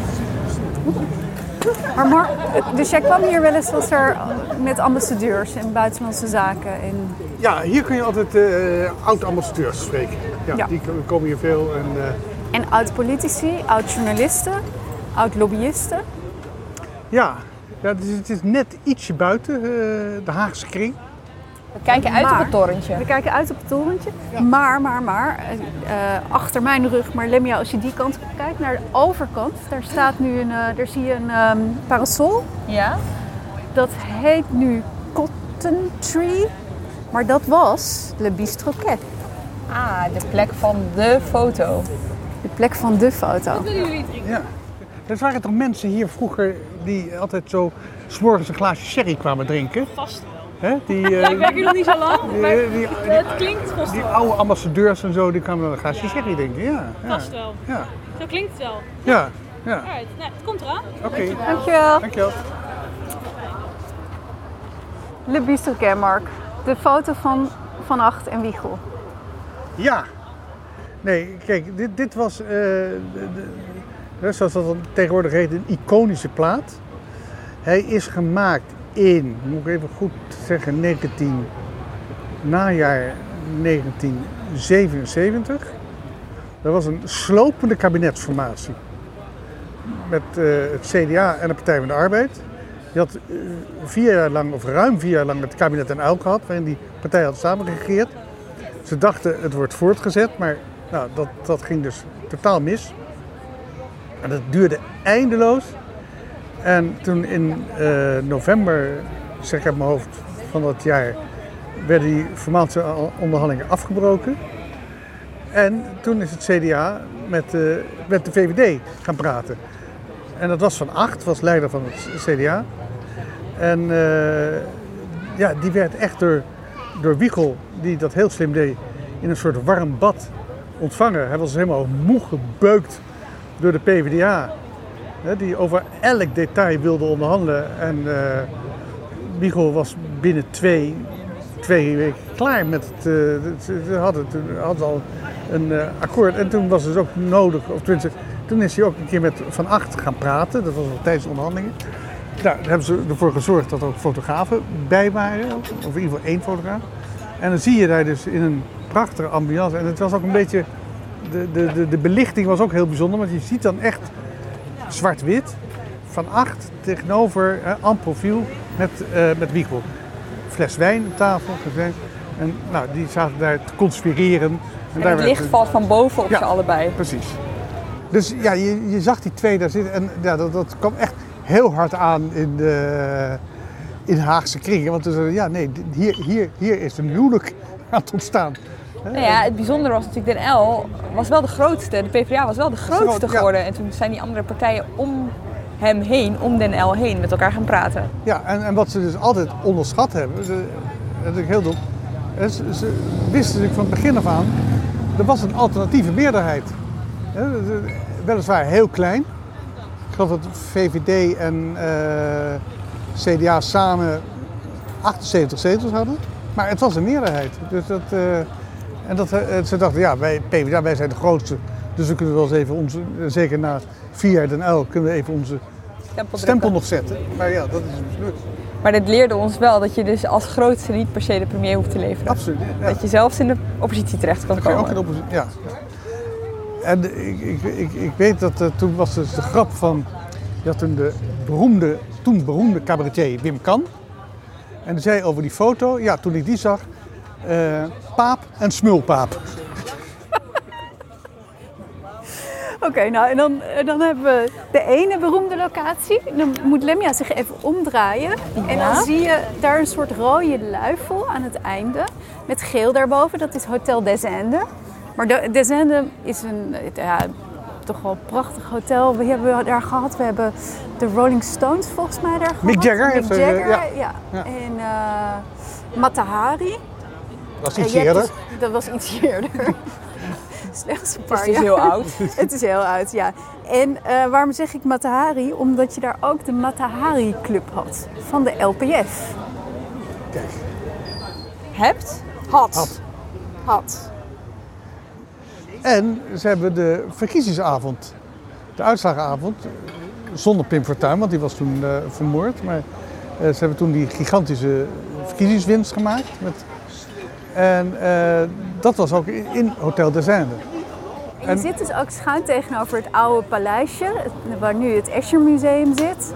Maar Mar, dus jij kwam hier wel eens als er met ambassadeurs en buitenlandse zaken en... Ja, hier kun je altijd uh, oud-ambassadeurs spreken. Ja, Ja. Die komen hier veel. En, uh... en oud-politici, oud-journalisten, oud-lobbyisten. Ja, ja het, is, het is net ietsje buiten uh, de Haagse kring. We kijken uit Maar- op het torentje. We kijken uit op het torentje. Maar, maar, maar, uh, achter mijn rug, maar Lemja, als je die kant op kijkt, naar de overkant, daar staat nu een, uh, daar zie je een um, parasol. Ja? Dat heet nu Cotton Tree, maar dat was Le Bistroquet. Ah, de plek van de foto. De plek van de foto. Ja. Er waren toch mensen hier vroeger die altijd zo 's morgens een glaasje sherry kwamen drinken? Vast wel. Hè? Die, uh, Ja, ik werk hier nog niet zo lang, die- maar die- die- het klinkt vast Die wel. oude ambassadeurs en zo, die kwamen wel een glaasje sherry drinken. Ja, ja. Vast wel. Ja, Zo klinkt het wel. ja. ja. Alright, nou, het komt eraan. Oké. Okay. Dankjewel. Dankjewel. Le Bistroquet, Mark. De foto van Van Acht en Wiegel. Ja. Nee, kijk, dit, dit was, uh, de, de, zoals dat dan tegenwoordig heet, een iconische plaat. Hij is gemaakt in, moet ik even goed zeggen, negentien, najaar negentien zevenenzeventig. Dat was een slopende kabinetsformatie. Met uh, het C D A en de Partij van de Arbeid. Die had uh, vier jaar lang, of ruim vier jaar lang, het kabinet Den Uyl gehad, waarin die partij had samengeregeerd. Ze dachten het wordt voortgezet, maar nou, dat, dat ging dus totaal mis. En dat duurde eindeloos. En toen in uh, november, zeg ik uit mijn hoofd, van dat jaar, werden die formatieonderhandelingen afgebroken. En toen is het C D A met, uh, met de V V D gaan praten. En dat was Van Acht, was leider van het C D A. En uh, ja, die werd echt door, door Wiegel, die dat heel slim deed, in een soort warm bad ontvangen. Hij was helemaal moe gebeukt door de P V D A. Hè, die over elk detail wilde onderhandelen. En uh, Wiegel was binnen twee, twee weken klaar met het. Uh, ze hadden, hadden al een uh, akkoord. En toen was het dus ook nodig, of tenminste, toen is hij ook een keer met Van Acht gaan praten. Dat was al tijdens de onderhandelingen. Nou, daar hebben ze ervoor gezorgd dat er ook fotografen bij waren. Of in ieder geval één fotograaf. En dan zie je daar dus in een prachtige ambiance. En het was ook een beetje. De, de, de, de belichting was ook heel bijzonder, want je ziet dan echt zwart-wit. Van Acht tegenover eh, en profiel met, uh, met Wiegel. Fles wijn op tafel. Wijn. En nou, die zaten daar te conspireren. En, En daar het licht werd, valt van boven op ja, ze allebei. Precies. Dus ja, je, je zag die twee daar zitten. En ja, dat, dat kwam echt heel hard aan in de, in de Haagse kringen. Want dus, ja, nee, hier, hier, hier is een huwelijk aan het ontstaan. Nou ja, het bijzondere was natuurlijk Den Uyl was wel de grootste. De P v d A was wel de grootste Ja. geworden. En toen zijn die andere partijen om hem heen, om Den Uyl heen, met elkaar gaan praten. Ja, en, en wat ze dus altijd onderschat hebben, ze, dat is heel dom. En ze, ze wisten natuurlijk van het begin af aan, er was een alternatieve meerderheid. Hè, weliswaar heel klein. Ik geloof dat V V D en uh, C D A samen achtenzeventig zetels hadden. Maar het was een meerderheid. Dus dat, uh, en dat, uh, ze dachten, ja, wij P v d A, wij zijn de grootste. Dus we kunnen wel eens even onze, zeker na vier jaar Den Uyl, kunnen we even onze stempel, stempel nog zetten. Maar ja, dat is mislukt. Maar dit leerde ons wel dat je dus als grootste niet per se de premier hoeft te leveren. Absoluut. Ja. Dat je zelfs in de oppositie terecht kan komen. Ook in de oppositie, ja. En ik, ik, ik, ik weet dat uh, toen was dus de grap van, je had toen de beroemde, toen beroemde cabaretier Wim Kan. En die zei over die foto, ja, toen ik die zag, uh, paap en smulpaap. Oké, okay, nou en dan, dan hebben we de ene beroemde locatie. Dan moet Lemja zich even omdraaien. Ja. En dan zie je daar een soort rode luifel aan het einde. Met geel daarboven, dat is Hotel des Indes. Maar de, des Indes is een ja, toch wel prachtig hotel. We hebben daar gehad, we hebben de Rolling Stones volgens mij daar gehad. Mick Jagger. Mick heeft Jagger, er, ja. ja. ja. En uh, Mata Hari. Dat was iets eerder. Dus, dat was iets eerder. Slechts een paar Het is jaar. heel oud. Het is heel oud, ja. En uh, waarom zeg ik Mata Hari? Omdat je daar ook de Mata Hari Club had. Van de L P F. Kijk. Hebt? Had. Had. Had. En ze hebben de verkiezingsavond, de uitslagenavond, zonder Pim Fortuyn, want die was toen uh, vermoord. Maar uh, ze hebben toen die gigantische verkiezingswinst gemaakt. Met, en uh, dat was ook in Hotel des Indes. En je zit dus ook schuin tegenover het oude paleisje, waar nu het Escher Museum zit.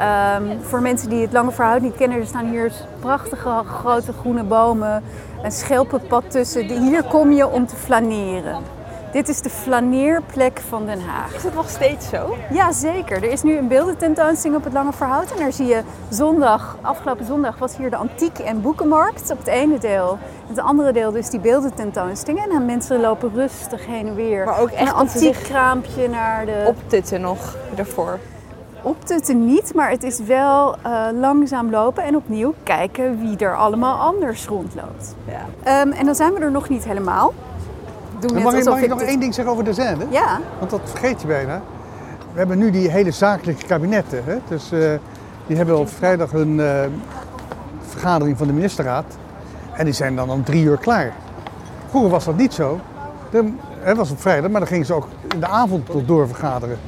Um, voor mensen die het Lange Verhoud niet kennen, er staan hier prachtige grote groene bomen, een schelpenpad tussen. Hier kom je om te flaneren. Dit is de flaneerplek van Den Haag. Is het nog steeds zo? Ja, zeker. Er is nu een beeldententoonstelling op het Lange Verhoud. En daar zie je zondag, afgelopen zondag was hier de antiek- en boekenmarkt op het ene deel. Het andere deel dus die beeldententoonstelling. En dan mensen lopen rustig heen en weer. Maar ook echt een antiek kraampje naar de... optutten nog ervoor. Optutten niet, maar het is wel uh, langzaam lopen en opnieuw kijken wie er allemaal anders rondloopt. Ja. Um, en dan zijn we er nog niet helemaal. Doe net mag ik, mag ik nog dit... één ding zeggen over des Indes? Ja. Want dat vergeet je bijna. We hebben nu die hele zakelijke kabinetten. Hè? Dus uh, die hebben op vrijdag hun uh, vergadering van de ministerraad. En die zijn dan om drie uur klaar. Vroeger was dat niet zo. Het was op vrijdag, maar dan gingen ze ook in de avond tot door vergaderen.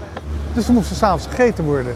Dus dan moest er s'avonds gegeten worden.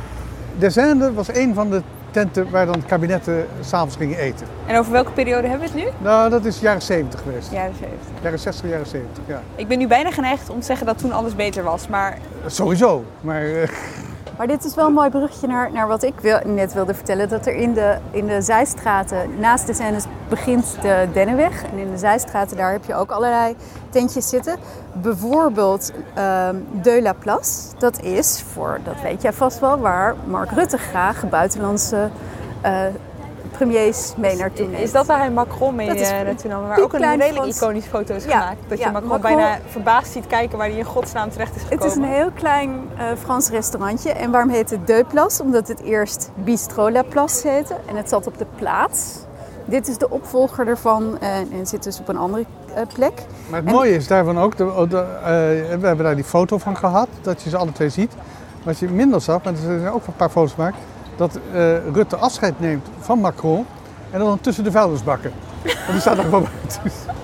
Des Indes was een van de tenten waar dan kabinetten s'avonds gingen eten. En over welke periode hebben we het nu? Nou, dat is jaren zeventig geweest. Jaren zeventig. Jaren zestig, jaren zeventig, ja. Ik ben nu bijna geneigd om te zeggen dat toen alles beter was, maar... Sowieso, maar... Uh... Maar dit is wel een mooi bruggetje naar, naar wat ik wil, net wilde vertellen. Dat er in de, in de zijstraten, naast de Indes begint de Dennenweg. En in de zijstraten daar heb je ook allerlei tentjes zitten. Bijvoorbeeld um, De La Place. Dat is, voor, dat weet jij vast wel, waar Mark Rutte graag buitenlandse uh, premiers mee naartoe neemt. Is dat waar hij Macron mee naartoe nam? Waar ook een redelijk Frans... iconische foto is ja, gemaakt. Dat ja, je Macron, Macron bijna verbaasd ziet kijken waar hij in godsnaam terecht is gekomen. Het is een heel klein uh, Frans restaurantje. En waarom heet het De Place? Omdat het eerst Bistro La Place heette. En het zat op de plaats. Dit is de opvolger ervan uh, en het zit dus op een andere uh, plek. Maar het en... mooie is daarvan ook, de, de, uh, we hebben daar die foto van gehad, dat je ze alle twee ziet. Wat je minder zag, maar er zijn ook een paar foto's gemaakt, dat uh, Rutte afscheid neemt van Macron en dan tussen de vuilnisbakken. Want die staat er gewoon buiten.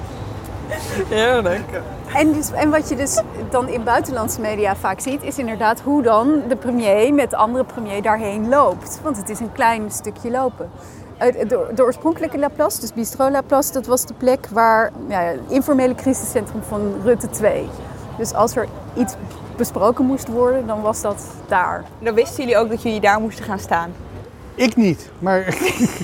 Heerlijk. En, dus, en wat je dus dan in buitenlandse media vaak ziet, is inderdaad hoe dan de premier met de andere premier daarheen loopt. Want het is een klein stukje lopen. De, de oorspronkelijke La Place, dus Bistro La Place, dat was de plek waar ja, het informele crisiscentrum van Rutte twee. Dus als er iets besproken moest worden, dan was dat daar. Dan wisten jullie ook dat jullie daar moesten gaan staan? Ik niet, maar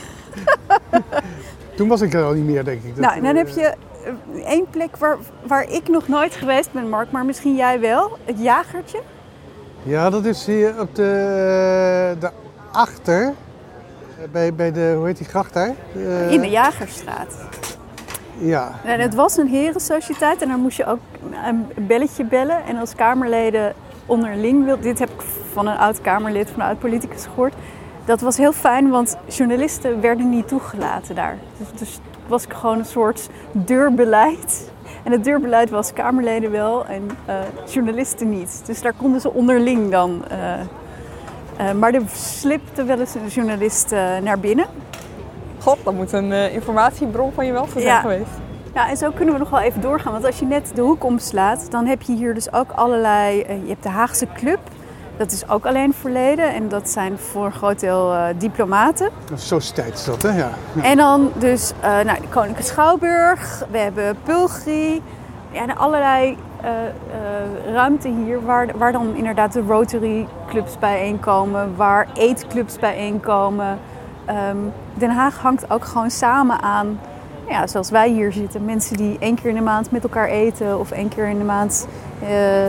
toen was ik er al niet meer, denk ik. Dat, nou, dan heb je één plek waar, waar ik nog nooit geweest ben, Mark, maar misschien jij wel. Het Jagertje. Ja, dat is hier op de, de achter, bij, bij de, hoe heet die gracht daar? Uh, In de Jagerstraat. Ja. En het was een herensociëteit en dan moest je ook een belletje bellen. En als Kamerleden onderling, wil, dit heb ik van een oud Kamerlid, van een oud politicus gehoord. dat was heel fijn, want journalisten werden niet toegelaten daar. Dus, dus was ik gewoon een soort deurbeleid. En het deurbeleid was Kamerleden wel en uh, journalisten niet. Dus daar konden ze onderling dan... Uh, uh, maar er slipte wel eens een journalist uh, naar binnen. God, dat moet een uh, informatiebron van je wel zijn ja. geweest. Ja, en zo kunnen we nog wel even doorgaan. Want als je net de hoek omslaat, dan heb je hier dus ook allerlei... Uh, je hebt de Haagse Club, dat is ook alleen verleden. En dat zijn voor een groot deel uh, diplomaten. Sociëteit is dat, hè? Ja. Ja. En dan dus uh, nou, de Koninklijke Schouwburg, we hebben Pulgri. Ja, en allerlei uh, uh, ruimte hier waar, waar dan inderdaad de Rotary clubs bijeenkomen. Waar eetclubs bijeenkomen. Um, Den Haag hangt ook gewoon samen aan... Ja, zoals wij hier zitten, mensen die één keer in de maand met elkaar eten of één keer in de maand uh,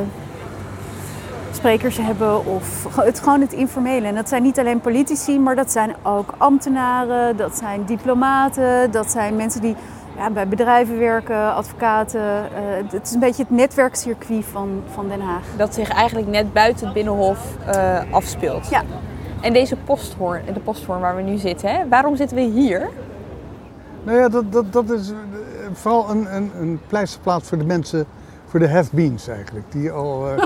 sprekers hebben of het gewoon het informele. En dat zijn niet alleen politici, maar dat zijn ook ambtenaren, dat zijn diplomaten, dat zijn mensen die ja, bij bedrijven werken, advocaten. Uh, het is een beetje het netwerkcircuit van, van Den Haag. Dat zich eigenlijk net buiten het Binnenhof uh, afspeelt. Ja. En deze posthoorn, de posthoorn waar we nu zitten, hè? Waarom zitten we hier? Nou ja, dat, dat, dat is vooral een, een, een pleisterplaats voor de mensen, voor de have-beens eigenlijk. Die al... Uh,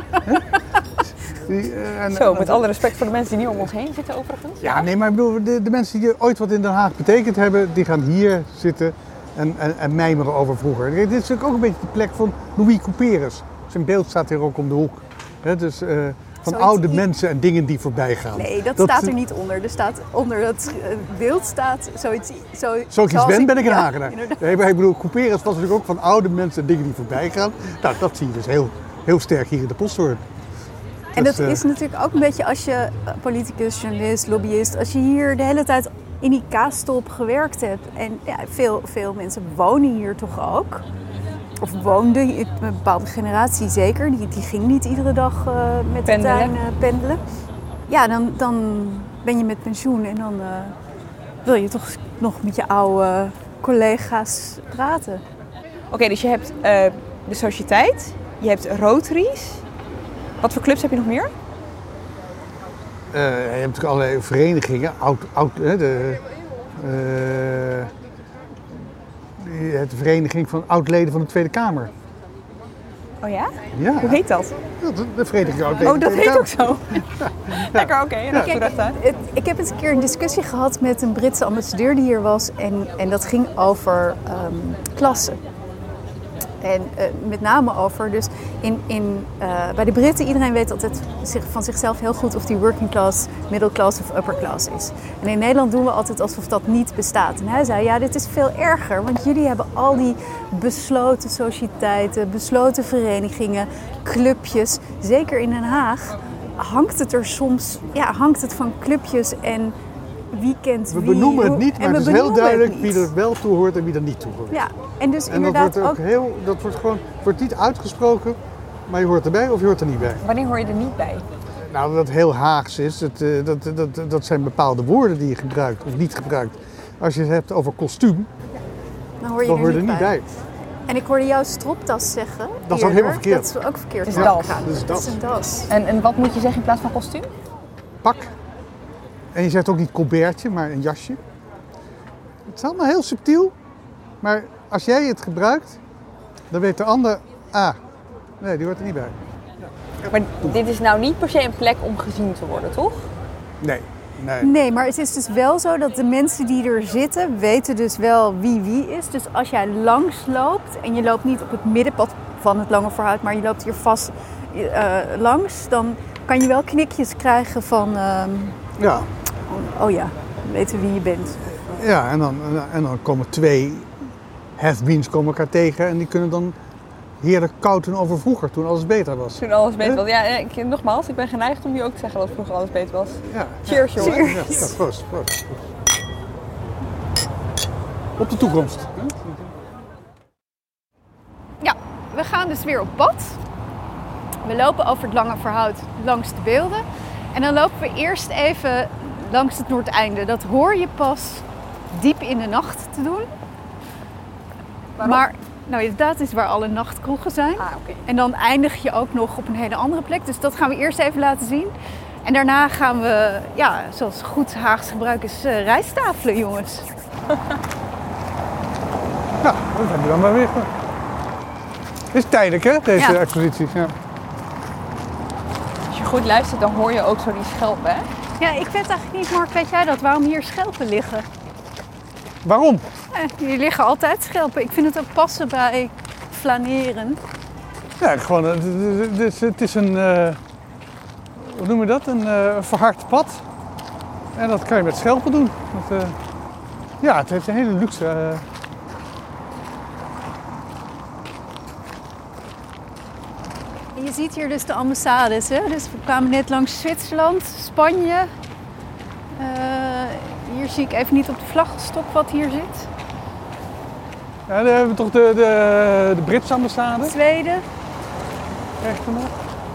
die, uh, en, Zo, met alle respect voor de mensen die nu om ons heen zitten overigens. Ja, nee, maar ik bedoel, de, de mensen die ooit wat in Den Haag betekend hebben, die gaan hier zitten en, en, en mijmeren over vroeger. Dit is natuurlijk ook een beetje de plek van Louis Couperus. Zijn beeld staat hier ook om de hoek. He, dus... Uh, Van Zoiets oude niet... mensen en dingen die voorbij gaan. Nee, dat, dat staat er niet onder. Er staat onder dat beeld staat zoiets... Zo, Zo ik iets ben, ik, ben ik een ja, Hagenaar. Nee, maar ik bedoel, Couperus was natuurlijk ook van oude mensen en dingen die voorbij gaan. Nou, dat zie je dus heel, heel sterk hier in de posthoorn. En dat dus, uh... is natuurlijk ook een beetje als je politicus, journalist, lobbyist... als je hier de hele tijd in die kaasstolp gewerkt hebt. En ja, veel, veel mensen wonen hier toch ook... Of woonde, een bepaalde generatie zeker, die, die ging niet iedere dag uh, met pendelen. de trein uh, pendelen. Ja, dan, dan ben je met pensioen en dan uh, wil je toch nog met je oude collega's praten. Oké, okay, dus je hebt uh, de sociëteit, je hebt Rotaries. Wat voor clubs heb je nog meer? Uh, je hebt natuurlijk allerlei verenigingen, oud, oud, hè, de... Uh, de vereniging van oud-leden van de Tweede Kamer. Oh ja? Ja. Hoe heet dat? Ja, de vereniging oud-leden Oh, dat heet Kamer. Ook zo? Lekker, oké. Okay. Ja. Ja. Ik, ik heb eens een keer een discussie gehad met een Britse ambassadeur die hier was. En, en dat ging over um, klassen. En uh, met name over, dus in, in, uh, bij de Britten, iedereen weet altijd zich, van zichzelf heel goed of die working class, middle class of upper class is. En in Nederland doen we altijd alsof dat niet bestaat. En hij zei, ja, dit is veel erger, want jullie hebben al die besloten sociëteiten, besloten verenigingen, clubjes. Zeker in Den Haag hangt het er soms, ja, hangt het van clubjes en... Wie kent we wie, benoemen het niet, maar het is heel duidelijk wie er wel toe hoort en wie er niet toe hoort. Ja, en dus en inderdaad dat wordt ook, ook... heel, dat wordt gewoon, wordt niet uitgesproken, maar je hoort erbij of je hoort er niet bij. Wanneer hoor je er niet bij? Nou, dat heel Haags is, dat, dat, dat, dat zijn bepaalde woorden die je gebruikt of niet gebruikt. Als je het hebt over kostuum, dan hoor je, dan er, hoor je niet er niet bij. bij. En ik hoorde jou stropdas zeggen. Dat is ook helemaal verkeerd. Dat is ook verkeerd. Het is das. Ja, dat is dat is een das. En, en wat moet je zeggen in plaats van kostuum? Pak. En je zegt ook niet colbertje, maar een jasje. Het is allemaal heel subtiel. Maar als jij het gebruikt, dan weet de ander... Ah, nee, die hoort er niet bij. Maar dit is nou niet per se een plek om gezien te worden, toch? Nee. Nee. nee, maar het is dus wel zo dat de mensen die er zitten weten dus wel wie wie is. Dus als jij langs loopt en je loopt niet op het middenpad van het Lange Voorhout, maar je loopt hier vast uh, langs, dan kan je wel knikjes krijgen van... Uh, ja. Oh ja, weten wie je bent. Ja, en dan, en dan komen twee have-beens komen elkaar tegen en die kunnen dan heerlijk kouten over vroeger, toen alles beter was. Toen alles beter was. Ja, ik, nogmaals, ik ben geneigd om je ook te zeggen dat vroeger alles beter was. Ja. Cheers, ja. jongen. Ja, ja, proost, proost. Op de toekomst. Ja, we gaan dus weer op pad. We lopen over het Lange Voorhout langs de beelden. En dan lopen we eerst even langs het Noordeinde. Dat hoor je pas diep in de nacht te doen. Waarom? Maar nou, inderdaad is waar alle nachtkroegen zijn. Ah, okay. En dan eindig je ook nog op een hele andere plek. Dus dat gaan we eerst even laten zien. En daarna gaan we, ja, zoals goed Haags gebruik is, uh, rijsttafelen, jongens. Nou, dat hebben we dan maar weer. Het is tijdelijk, hè, deze Ja. expositie. Ja. Als je goed luistert, dan hoor je ook zo die schelpen, hè? Ja, ik weet eigenlijk niet, Mark, weet jij dat? Waarom hier schelpen liggen? Waarom? Eh, hier liggen altijd schelpen. Ik vind het ook passen bij flaneren. Ja, gewoon, het, het, het, het is een, uh, hoe noem je dat? Een uh, verhard pad. En dat kan je met schelpen doen. Dat, uh, ja, het heeft een hele luxe. Uh, Je ziet hier dus de ambassades, hè? Dus we kwamen net langs Zwitserland, Spanje. Uh, hier zie ik even niet op de vlaggenstok wat hier zit. ja, dan hebben we toch de, de, de Britse ambassade. Zweden. Rechter nog.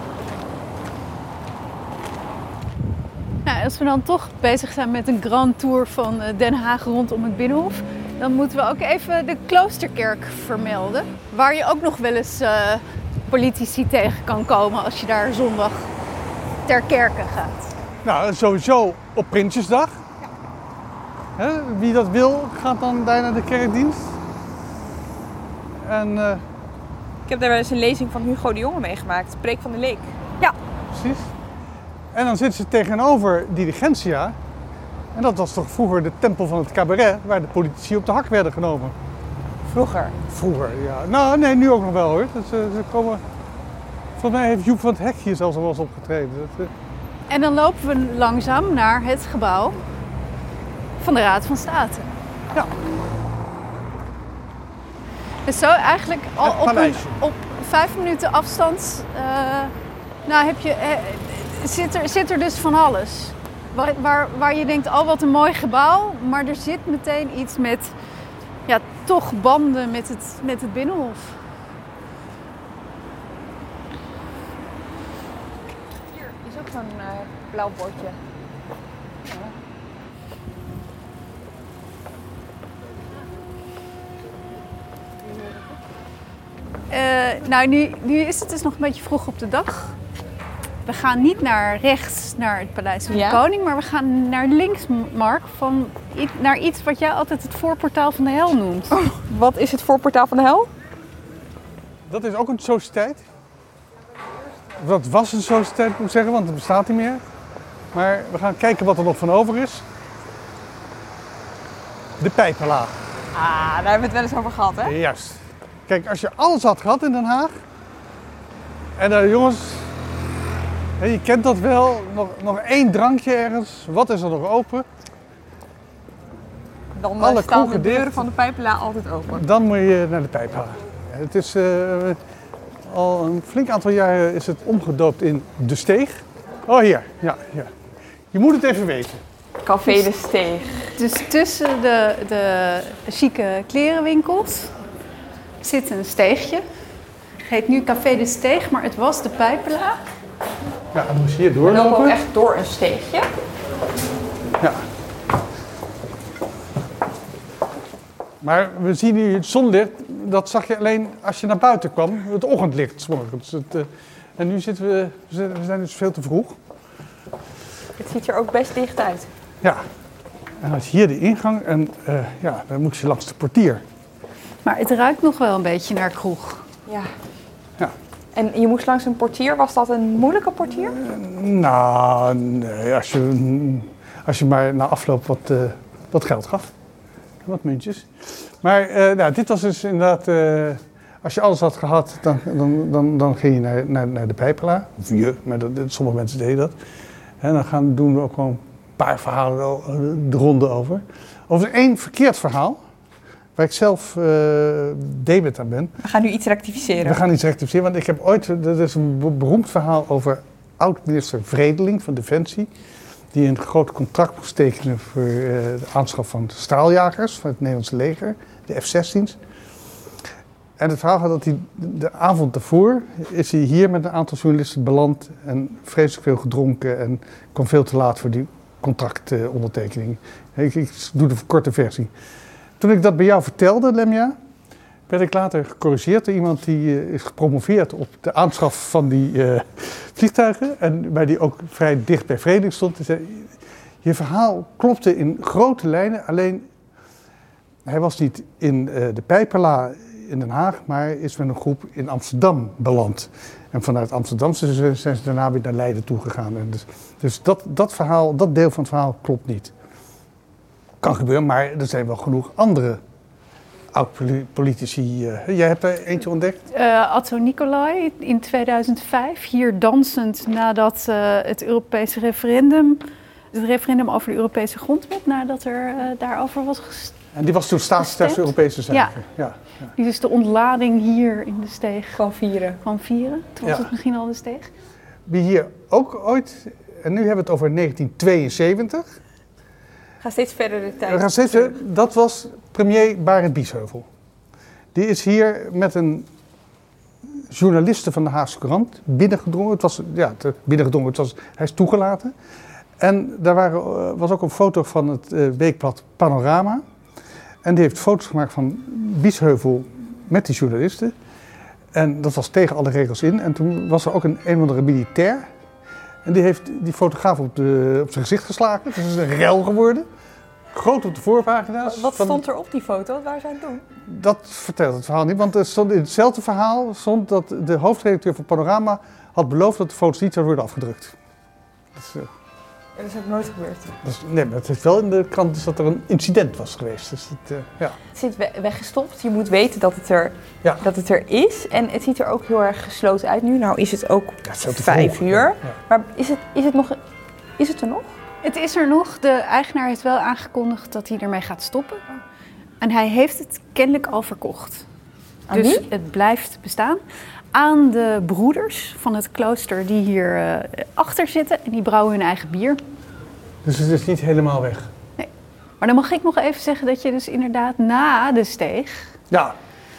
Nou, als we dan toch bezig zijn met een grand tour van Den Haag rondom het Binnenhof, dan moeten we ook even de Kloosterkerk vermelden. Waar je ook nog wel eens uh, politici tegen kan komen als je daar zondag ter kerke gaat. Nou, sowieso op Prinsjesdag. Ja. Hè, wie dat wil, gaat dan daar naar de kerkdienst. En, uh, Ik heb daar wel eens een lezing van Hugo de Jonge meegemaakt. Preek van de Leek. Ja. Precies. En dan zitten ze tegenover Diligentia. En dat was toch vroeger de tempel van het cabaret, waar de politici op de hak werden genomen. Vroeger? Vroeger, ja. Nou, nee, nu ook nog wel hoor. Dat, ze, ze komen... Volgens mij heeft Joep van het Hek hier zelfs al wel eens opgetreden. Dat, uh... En dan lopen we langzaam naar het gebouw van de Raad van State. Ja. Dus zo eigenlijk al op, een, op vijf minuten afstand uh, nou heb je, uh, zit, er, zit er dus van alles. Waar, waar, waar je denkt, oh wat een mooi gebouw, maar er zit meteen iets met, ja, toch banden met het, met het Binnenhof. Hier is ook zo'n uh, blauw bordje. Ja. Uh, nou, nu, nu is het dus nog een beetje vroeg op de dag. We gaan niet naar rechts, naar het Paleis van de Ja? Koning, maar we gaan naar links, Mark, van, naar iets wat jij altijd het voorportaal van de hel noemt. Oh, wat is het voorportaal van de hel? Dat is ook een sociëteit. Dat was een sociëteit, moet ik zeggen, want het bestaat niet meer. Maar we gaan kijken wat er nog van over is. De Pijperlaag. Ah, daar hebben we het wel eens over gehad, hè? Juist. Kijk, als je alles had gehad in Den Haag. En uh, jongens, je kent dat wel. Nog, nog één drankje ergens. Wat is er nog open? Dan Alle staan de kroegen deuren dicht. van de Pijperlaag altijd open. Dan moet je naar de Pijperlaag. Het is uh, al een flink aantal jaren is het omgedoopt in De Steeg. Oh, hier. Ja, ja. Je moet het even weten. Café De Steeg. Dus tussen de, de chique klerenwinkels zit een steegje. Het heet nu Café De Steeg, maar het was de Pijperlaag. Ja, dan moet je hier We lopen doorlopen. ook echt door een steegje. Ja. Maar we zien nu het zonlicht, dat zag je alleen als je naar buiten kwam, het ochtendlicht 's morgens. Het, uh, en nu zitten we, we zijn dus veel te vroeg. Het ziet er ook best dicht uit. Ja, en als hier de ingang en uh, ja, dan moet je langs de portier. Maar het ruikt nog wel een beetje naar kroeg. Ja. Ja. En je moest langs een portier. Was dat een moeilijke portier? Uh, nou, nee, als je, als je maar na afloop wat, uh, wat geld gaf. Wat muntjes. Maar uh, nou, dit was dus inderdaad, uh, als je alles had gehad, dan, dan, dan, dan ging je naar, naar, naar de Pijperlaag. Of je, maar dat, sommige mensen deden dat. En dan gaan, doen we ook gewoon een paar verhalen de ronde over. Over één verkeerd verhaal, waar ik zelf uh, debet aan ben. We gaan nu iets rectificeren. We gaan iets rectificeren, want ik heb ooit, dat is een beroemd verhaal over oud-minister Vredeling van Defensie. Die een groot contract moest tekenen voor uh, de aanschaf van straaljagers van het Nederlandse leger, de F zestien's. En het verhaal gaat dat hij de avond daarvoor is hij hier met een aantal journalisten beland en vreselijk veel gedronken en kwam veel te laat voor die contractondertekening. Ik, ik doe de korte versie. Toen ik dat bij jou vertelde, Lemja, werd ik later gecorrigeerd door iemand die uh, is gepromoveerd op de aanschaf van die uh, vliegtuigen. En bij die ook vrij dicht bij Vreeling stond. Die zei, je verhaal klopte in grote lijnen, alleen hij was niet in uh, de Pijperla in Den Haag, maar is met een groep in Amsterdam beland. En vanuit Amsterdam zijn ze daarna weer naar Leiden toegegaan. En dus dus dat, dat verhaal, dat deel van het verhaal klopt niet. Kan gebeuren, maar er zijn wel genoeg andere oud-politici. Uh, jij hebt er eentje ontdekt? Uh, Atto Nicolai in tweeduizend vijf, hier dansend nadat uh, het Europese referendum, het referendum over de Europese grondwet, nadat er uh, daarover was gestemd. En die was toen staatssecretaris Europese Zaken. Ja. Ja, ja. Die is de ontlading hier in de steeg Van vieren. Van vieren. Toen was Ja. het misschien al de steeg. Wie hier ook ooit, en nu hebben we het over negentien tweeënzeventig. Ga steeds verder de tijd. We gaan steeds, dat was premier Barend Biesheuvel. Die is hier met een journaliste van de Haagse Courant binnengedrongen. Het was, ja, het, binnengedrongen, het was, hij is toegelaten. En daar waren, was ook een foto van het uh, weekblad Panorama. En die heeft foto's gemaakt van Biesheuvel met die journalisten. En dat was tegen alle regels in. En toen was er ook een een of andere militair. En die heeft die fotograaf op, de, op zijn gezicht geslagen. Het is een rel geworden. Groot op de voorpagina's. Wat van, stond er op die foto? Wat waren ze aan het doen? Dat vertelt het verhaal niet. Want er stond in hetzelfde verhaal stond dat de hoofdredacteur van Panorama had beloofd dat de foto's niet zouden worden afgedrukt. Dus, uh, En dat is ook nooit gebeurd. dus, nee, maar het heeft wel in de krant dus dat er een incident was geweest. Dus het, uh, ja. Het zit we- weggestopt. Je moet weten dat het, er, Ja. dat het er is. En het ziet er ook heel erg gesloten uit nu. Nou is het ook Ja, veel te vijf vroeg. uur. Ja. Maar is het, is, het nog, is het er nog? Het is er nog. De eigenaar heeft wel aangekondigd dat hij ermee gaat stoppen. En hij heeft het kennelijk al verkocht. Aan dus wie? het blijft bestaan. Aan de broeders van het klooster die hier uh, achter zitten. En die brouwen hun eigen bier. Dus het is niet helemaal weg. Maar dan mag ik nog even zeggen dat je dus inderdaad na de steeg... Ja.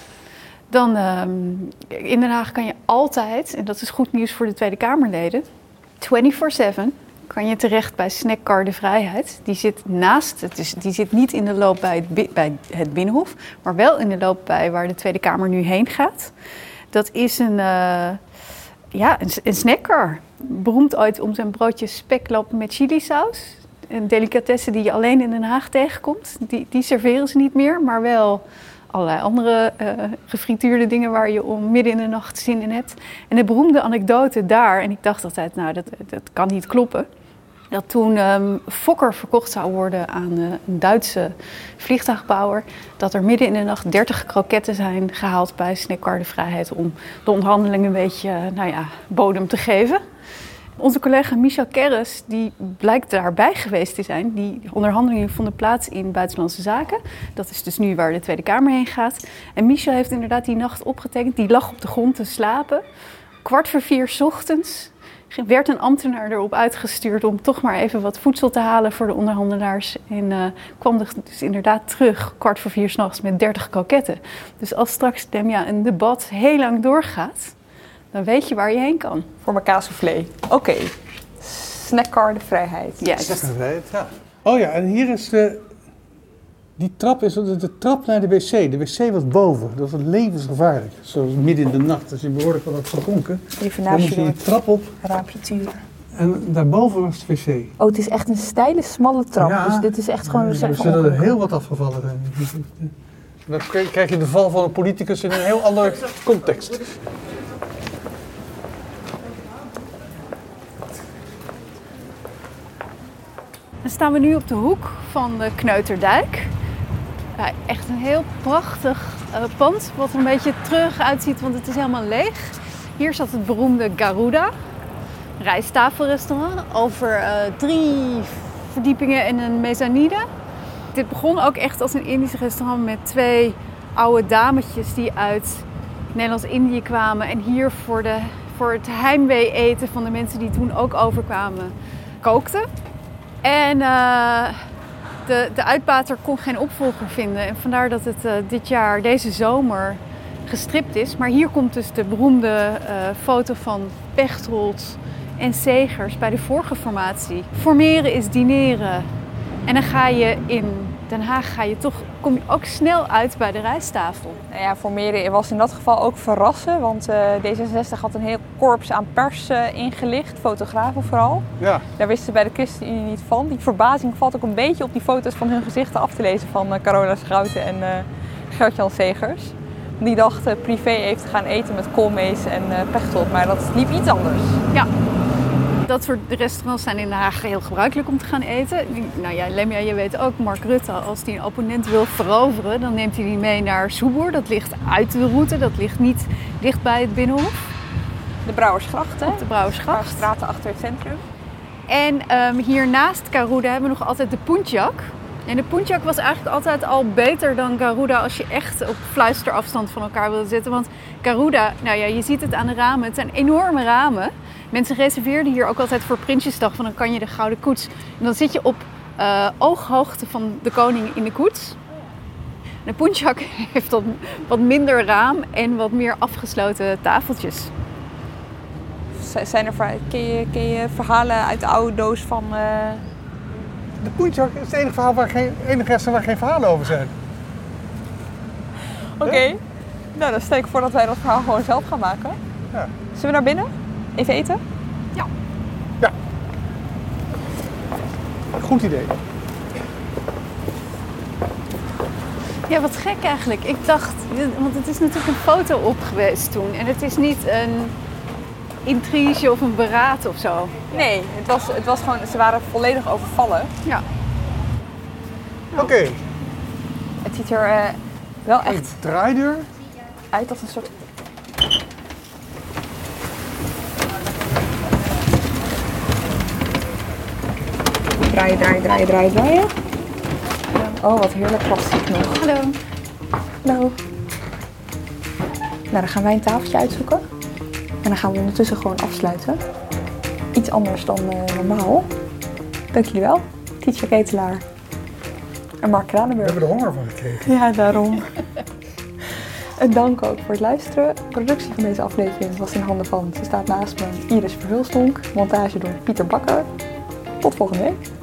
Dan um, in Den Haag kan je altijd, en dat is goed nieuws voor de Tweede Kamerleden... vierentwintig zeven kan je terecht bij Snackcar de Vrijheid. Die zit naast, het is, die zit niet in de loop bij het, bi- bij het Binnenhof... maar wel in de loop bij waar de Tweede Kamer nu heen gaat. Dat is een, uh, ja, een, een snackcar. Beroemd ooit om zijn broodje speklap met chilisaus. Een delicatesse die je alleen in Den Haag tegenkomt. Die, die serveren ze niet meer, maar wel allerlei andere uh, gefrituurde dingen waar je om midden in de nacht zin in hebt. En de beroemde anekdote daar, en ik dacht altijd, nou dat, dat kan niet kloppen. Dat toen um, Fokker verkocht zou worden aan uh, een Duitse vliegtuigbouwer, dat er midden in de nacht dertig kroketten zijn gehaald bij Snackcar de Vrijheid om de onderhandelingen een beetje, uh, nou ja, bodem te geven. Onze collega Michel Kerres, die blijkt daarbij geweest te zijn. Die onderhandelingen vonden plaats in Buitenlandse Zaken. Dat is dus nu waar de Tweede Kamer heen gaat. En Michel heeft inderdaad die nacht opgetekend. Die lag op de grond te slapen. Kwart voor vier 's ochtends werd een ambtenaar erop uitgestuurd om toch maar even wat voedsel te halen voor de onderhandelaars. En uh, kwam er dus inderdaad terug, kwart voor vier 's nachts, met dertig kroketten. Dus als straks Demja een debat heel lang doorgaat, dan weet je waar je heen kan. Voor mijn kaassoufflé. Oké. Okay. Snackcar de Vrijheid. Juist. De Vrijheid, ja. Oh ja, en hier is de... Die trap is de, de trap naar de wc. De wc was boven. Dat was levensgevaarlijk. Zoals midden in de nacht. Als je behoorlijk wat had gedronken. Even dan naast moest je je die trap op. raampje turen. En daarboven was het wc. Oh, het is echt een steile, smalle trap. Ja. Dus dit is echt gewoon een Er zeg zullen er heel wat afgevallen zijn. Dan krijg je de val van een politicus in een heel andere context. Dan staan we nu op de hoek van de Kneuterdijk. Ja, echt een heel prachtig uh, pand, wat er een beetje terug uitziet, want het is helemaal leeg. Hier zat het beroemde Garuda, rijsttafelrestaurant, over uh, drie verdiepingen en een mezzanine. Dit begon ook echt als een Indisch restaurant met twee oude dametjes die uit Nederlands-Indië kwamen en hier voor, de, voor het heimwee eten van de mensen die toen ook overkwamen kookten. En uh, de, de uitbater kon geen opvolger vinden. En vandaar dat het uh, dit jaar, deze zomer, gestript is. Maar hier komt dus de beroemde uh, foto van Pechtold en Segers bij de vorige formatie. Formeren is dineren. En dan ga je in Den Haag ga je toch, kom je ook snel uit bij de rijsttafel. Nou ja, voor Meren was in dat geval ook verrassen, want uh, D zesenzestig had een heel korps aan pers uh, ingelicht, fotografen vooral. Ja. Daar wisten ze bij de ChristenUnie niet van. Die verbazing valt ook een beetje op die foto's van hun gezichten af te lezen van uh, Carola Schouten en uh, Gert-Jan Segers. Die dachten privé even te gaan eten met koolmees en uh, pechtold, maar dat liep iets anders. Ja. Dat soort restaurants zijn in Den Haag heel gebruikelijk om te gaan eten. Nou ja, Lemja, je weet ook, Mark Rutte, als hij een opponent wil veroveren, dan neemt hij die mee naar Soeboer. Dat ligt uit de route, dat ligt niet dicht bij het Binnenhof. De Brouwersgracht, hè? Op de Brouwersgracht. Een paar straten achter het centrum. En um, hier naast Garuda hebben we nog altijd de Puntjak. En de Puntjak was eigenlijk altijd al beter dan Garuda als je echt op fluisterafstand van elkaar wilde zitten. Want Garuda, nou ja, je ziet het aan de ramen, het zijn enorme ramen. Mensen reserveerden hier ook altijd voor Prinsjesdag, van dan kan je de Gouden Koets. En dan zit je op uh, ooghoogte van de koning in de koets. De Puntjak heeft wat, wat minder raam en wat meer afgesloten tafeltjes. Zijn er, ken, je, ken je verhalen uit de oude doos van... Uh... De Puntjak is het enige, verhaal waar geen, enige restaurant waar geen verhalen over zijn. Oké, okay. Nou dan stel ik voor dat wij dat verhaal gewoon zelf gaan maken. Ja. Zullen we naar binnen? Even eten? Ja. Ja. Goed idee. Ja, wat gek eigenlijk. Ik dacht, want het is natuurlijk een foto op geweest toen. En het is niet een intrige of een beraad of zo. Nee, het was, het was gewoon, ze waren volledig overvallen. Ja. Oké. Okay. Het ziet er uh, wel echt een draaideur uit als een soort... Draaien, draaien, draaien, draaien, draaien. Oh, wat heerlijk plastic nog. Hallo. Hallo. Nou, dan gaan wij een tafeltje uitzoeken. En dan gaan we ondertussen gewoon afsluiten. Iets anders dan uh, normaal. Dank jullie wel. Tietje Ketelaar. En Mark Kranenburg. We hebben er honger van gekregen. Ja, daarom. En dank ook voor het luisteren. De productie van deze aflevering was in handen van, ze staat naast me, Iris Verhulstonk. Montage door Pieter Bakker. Tot volgende week.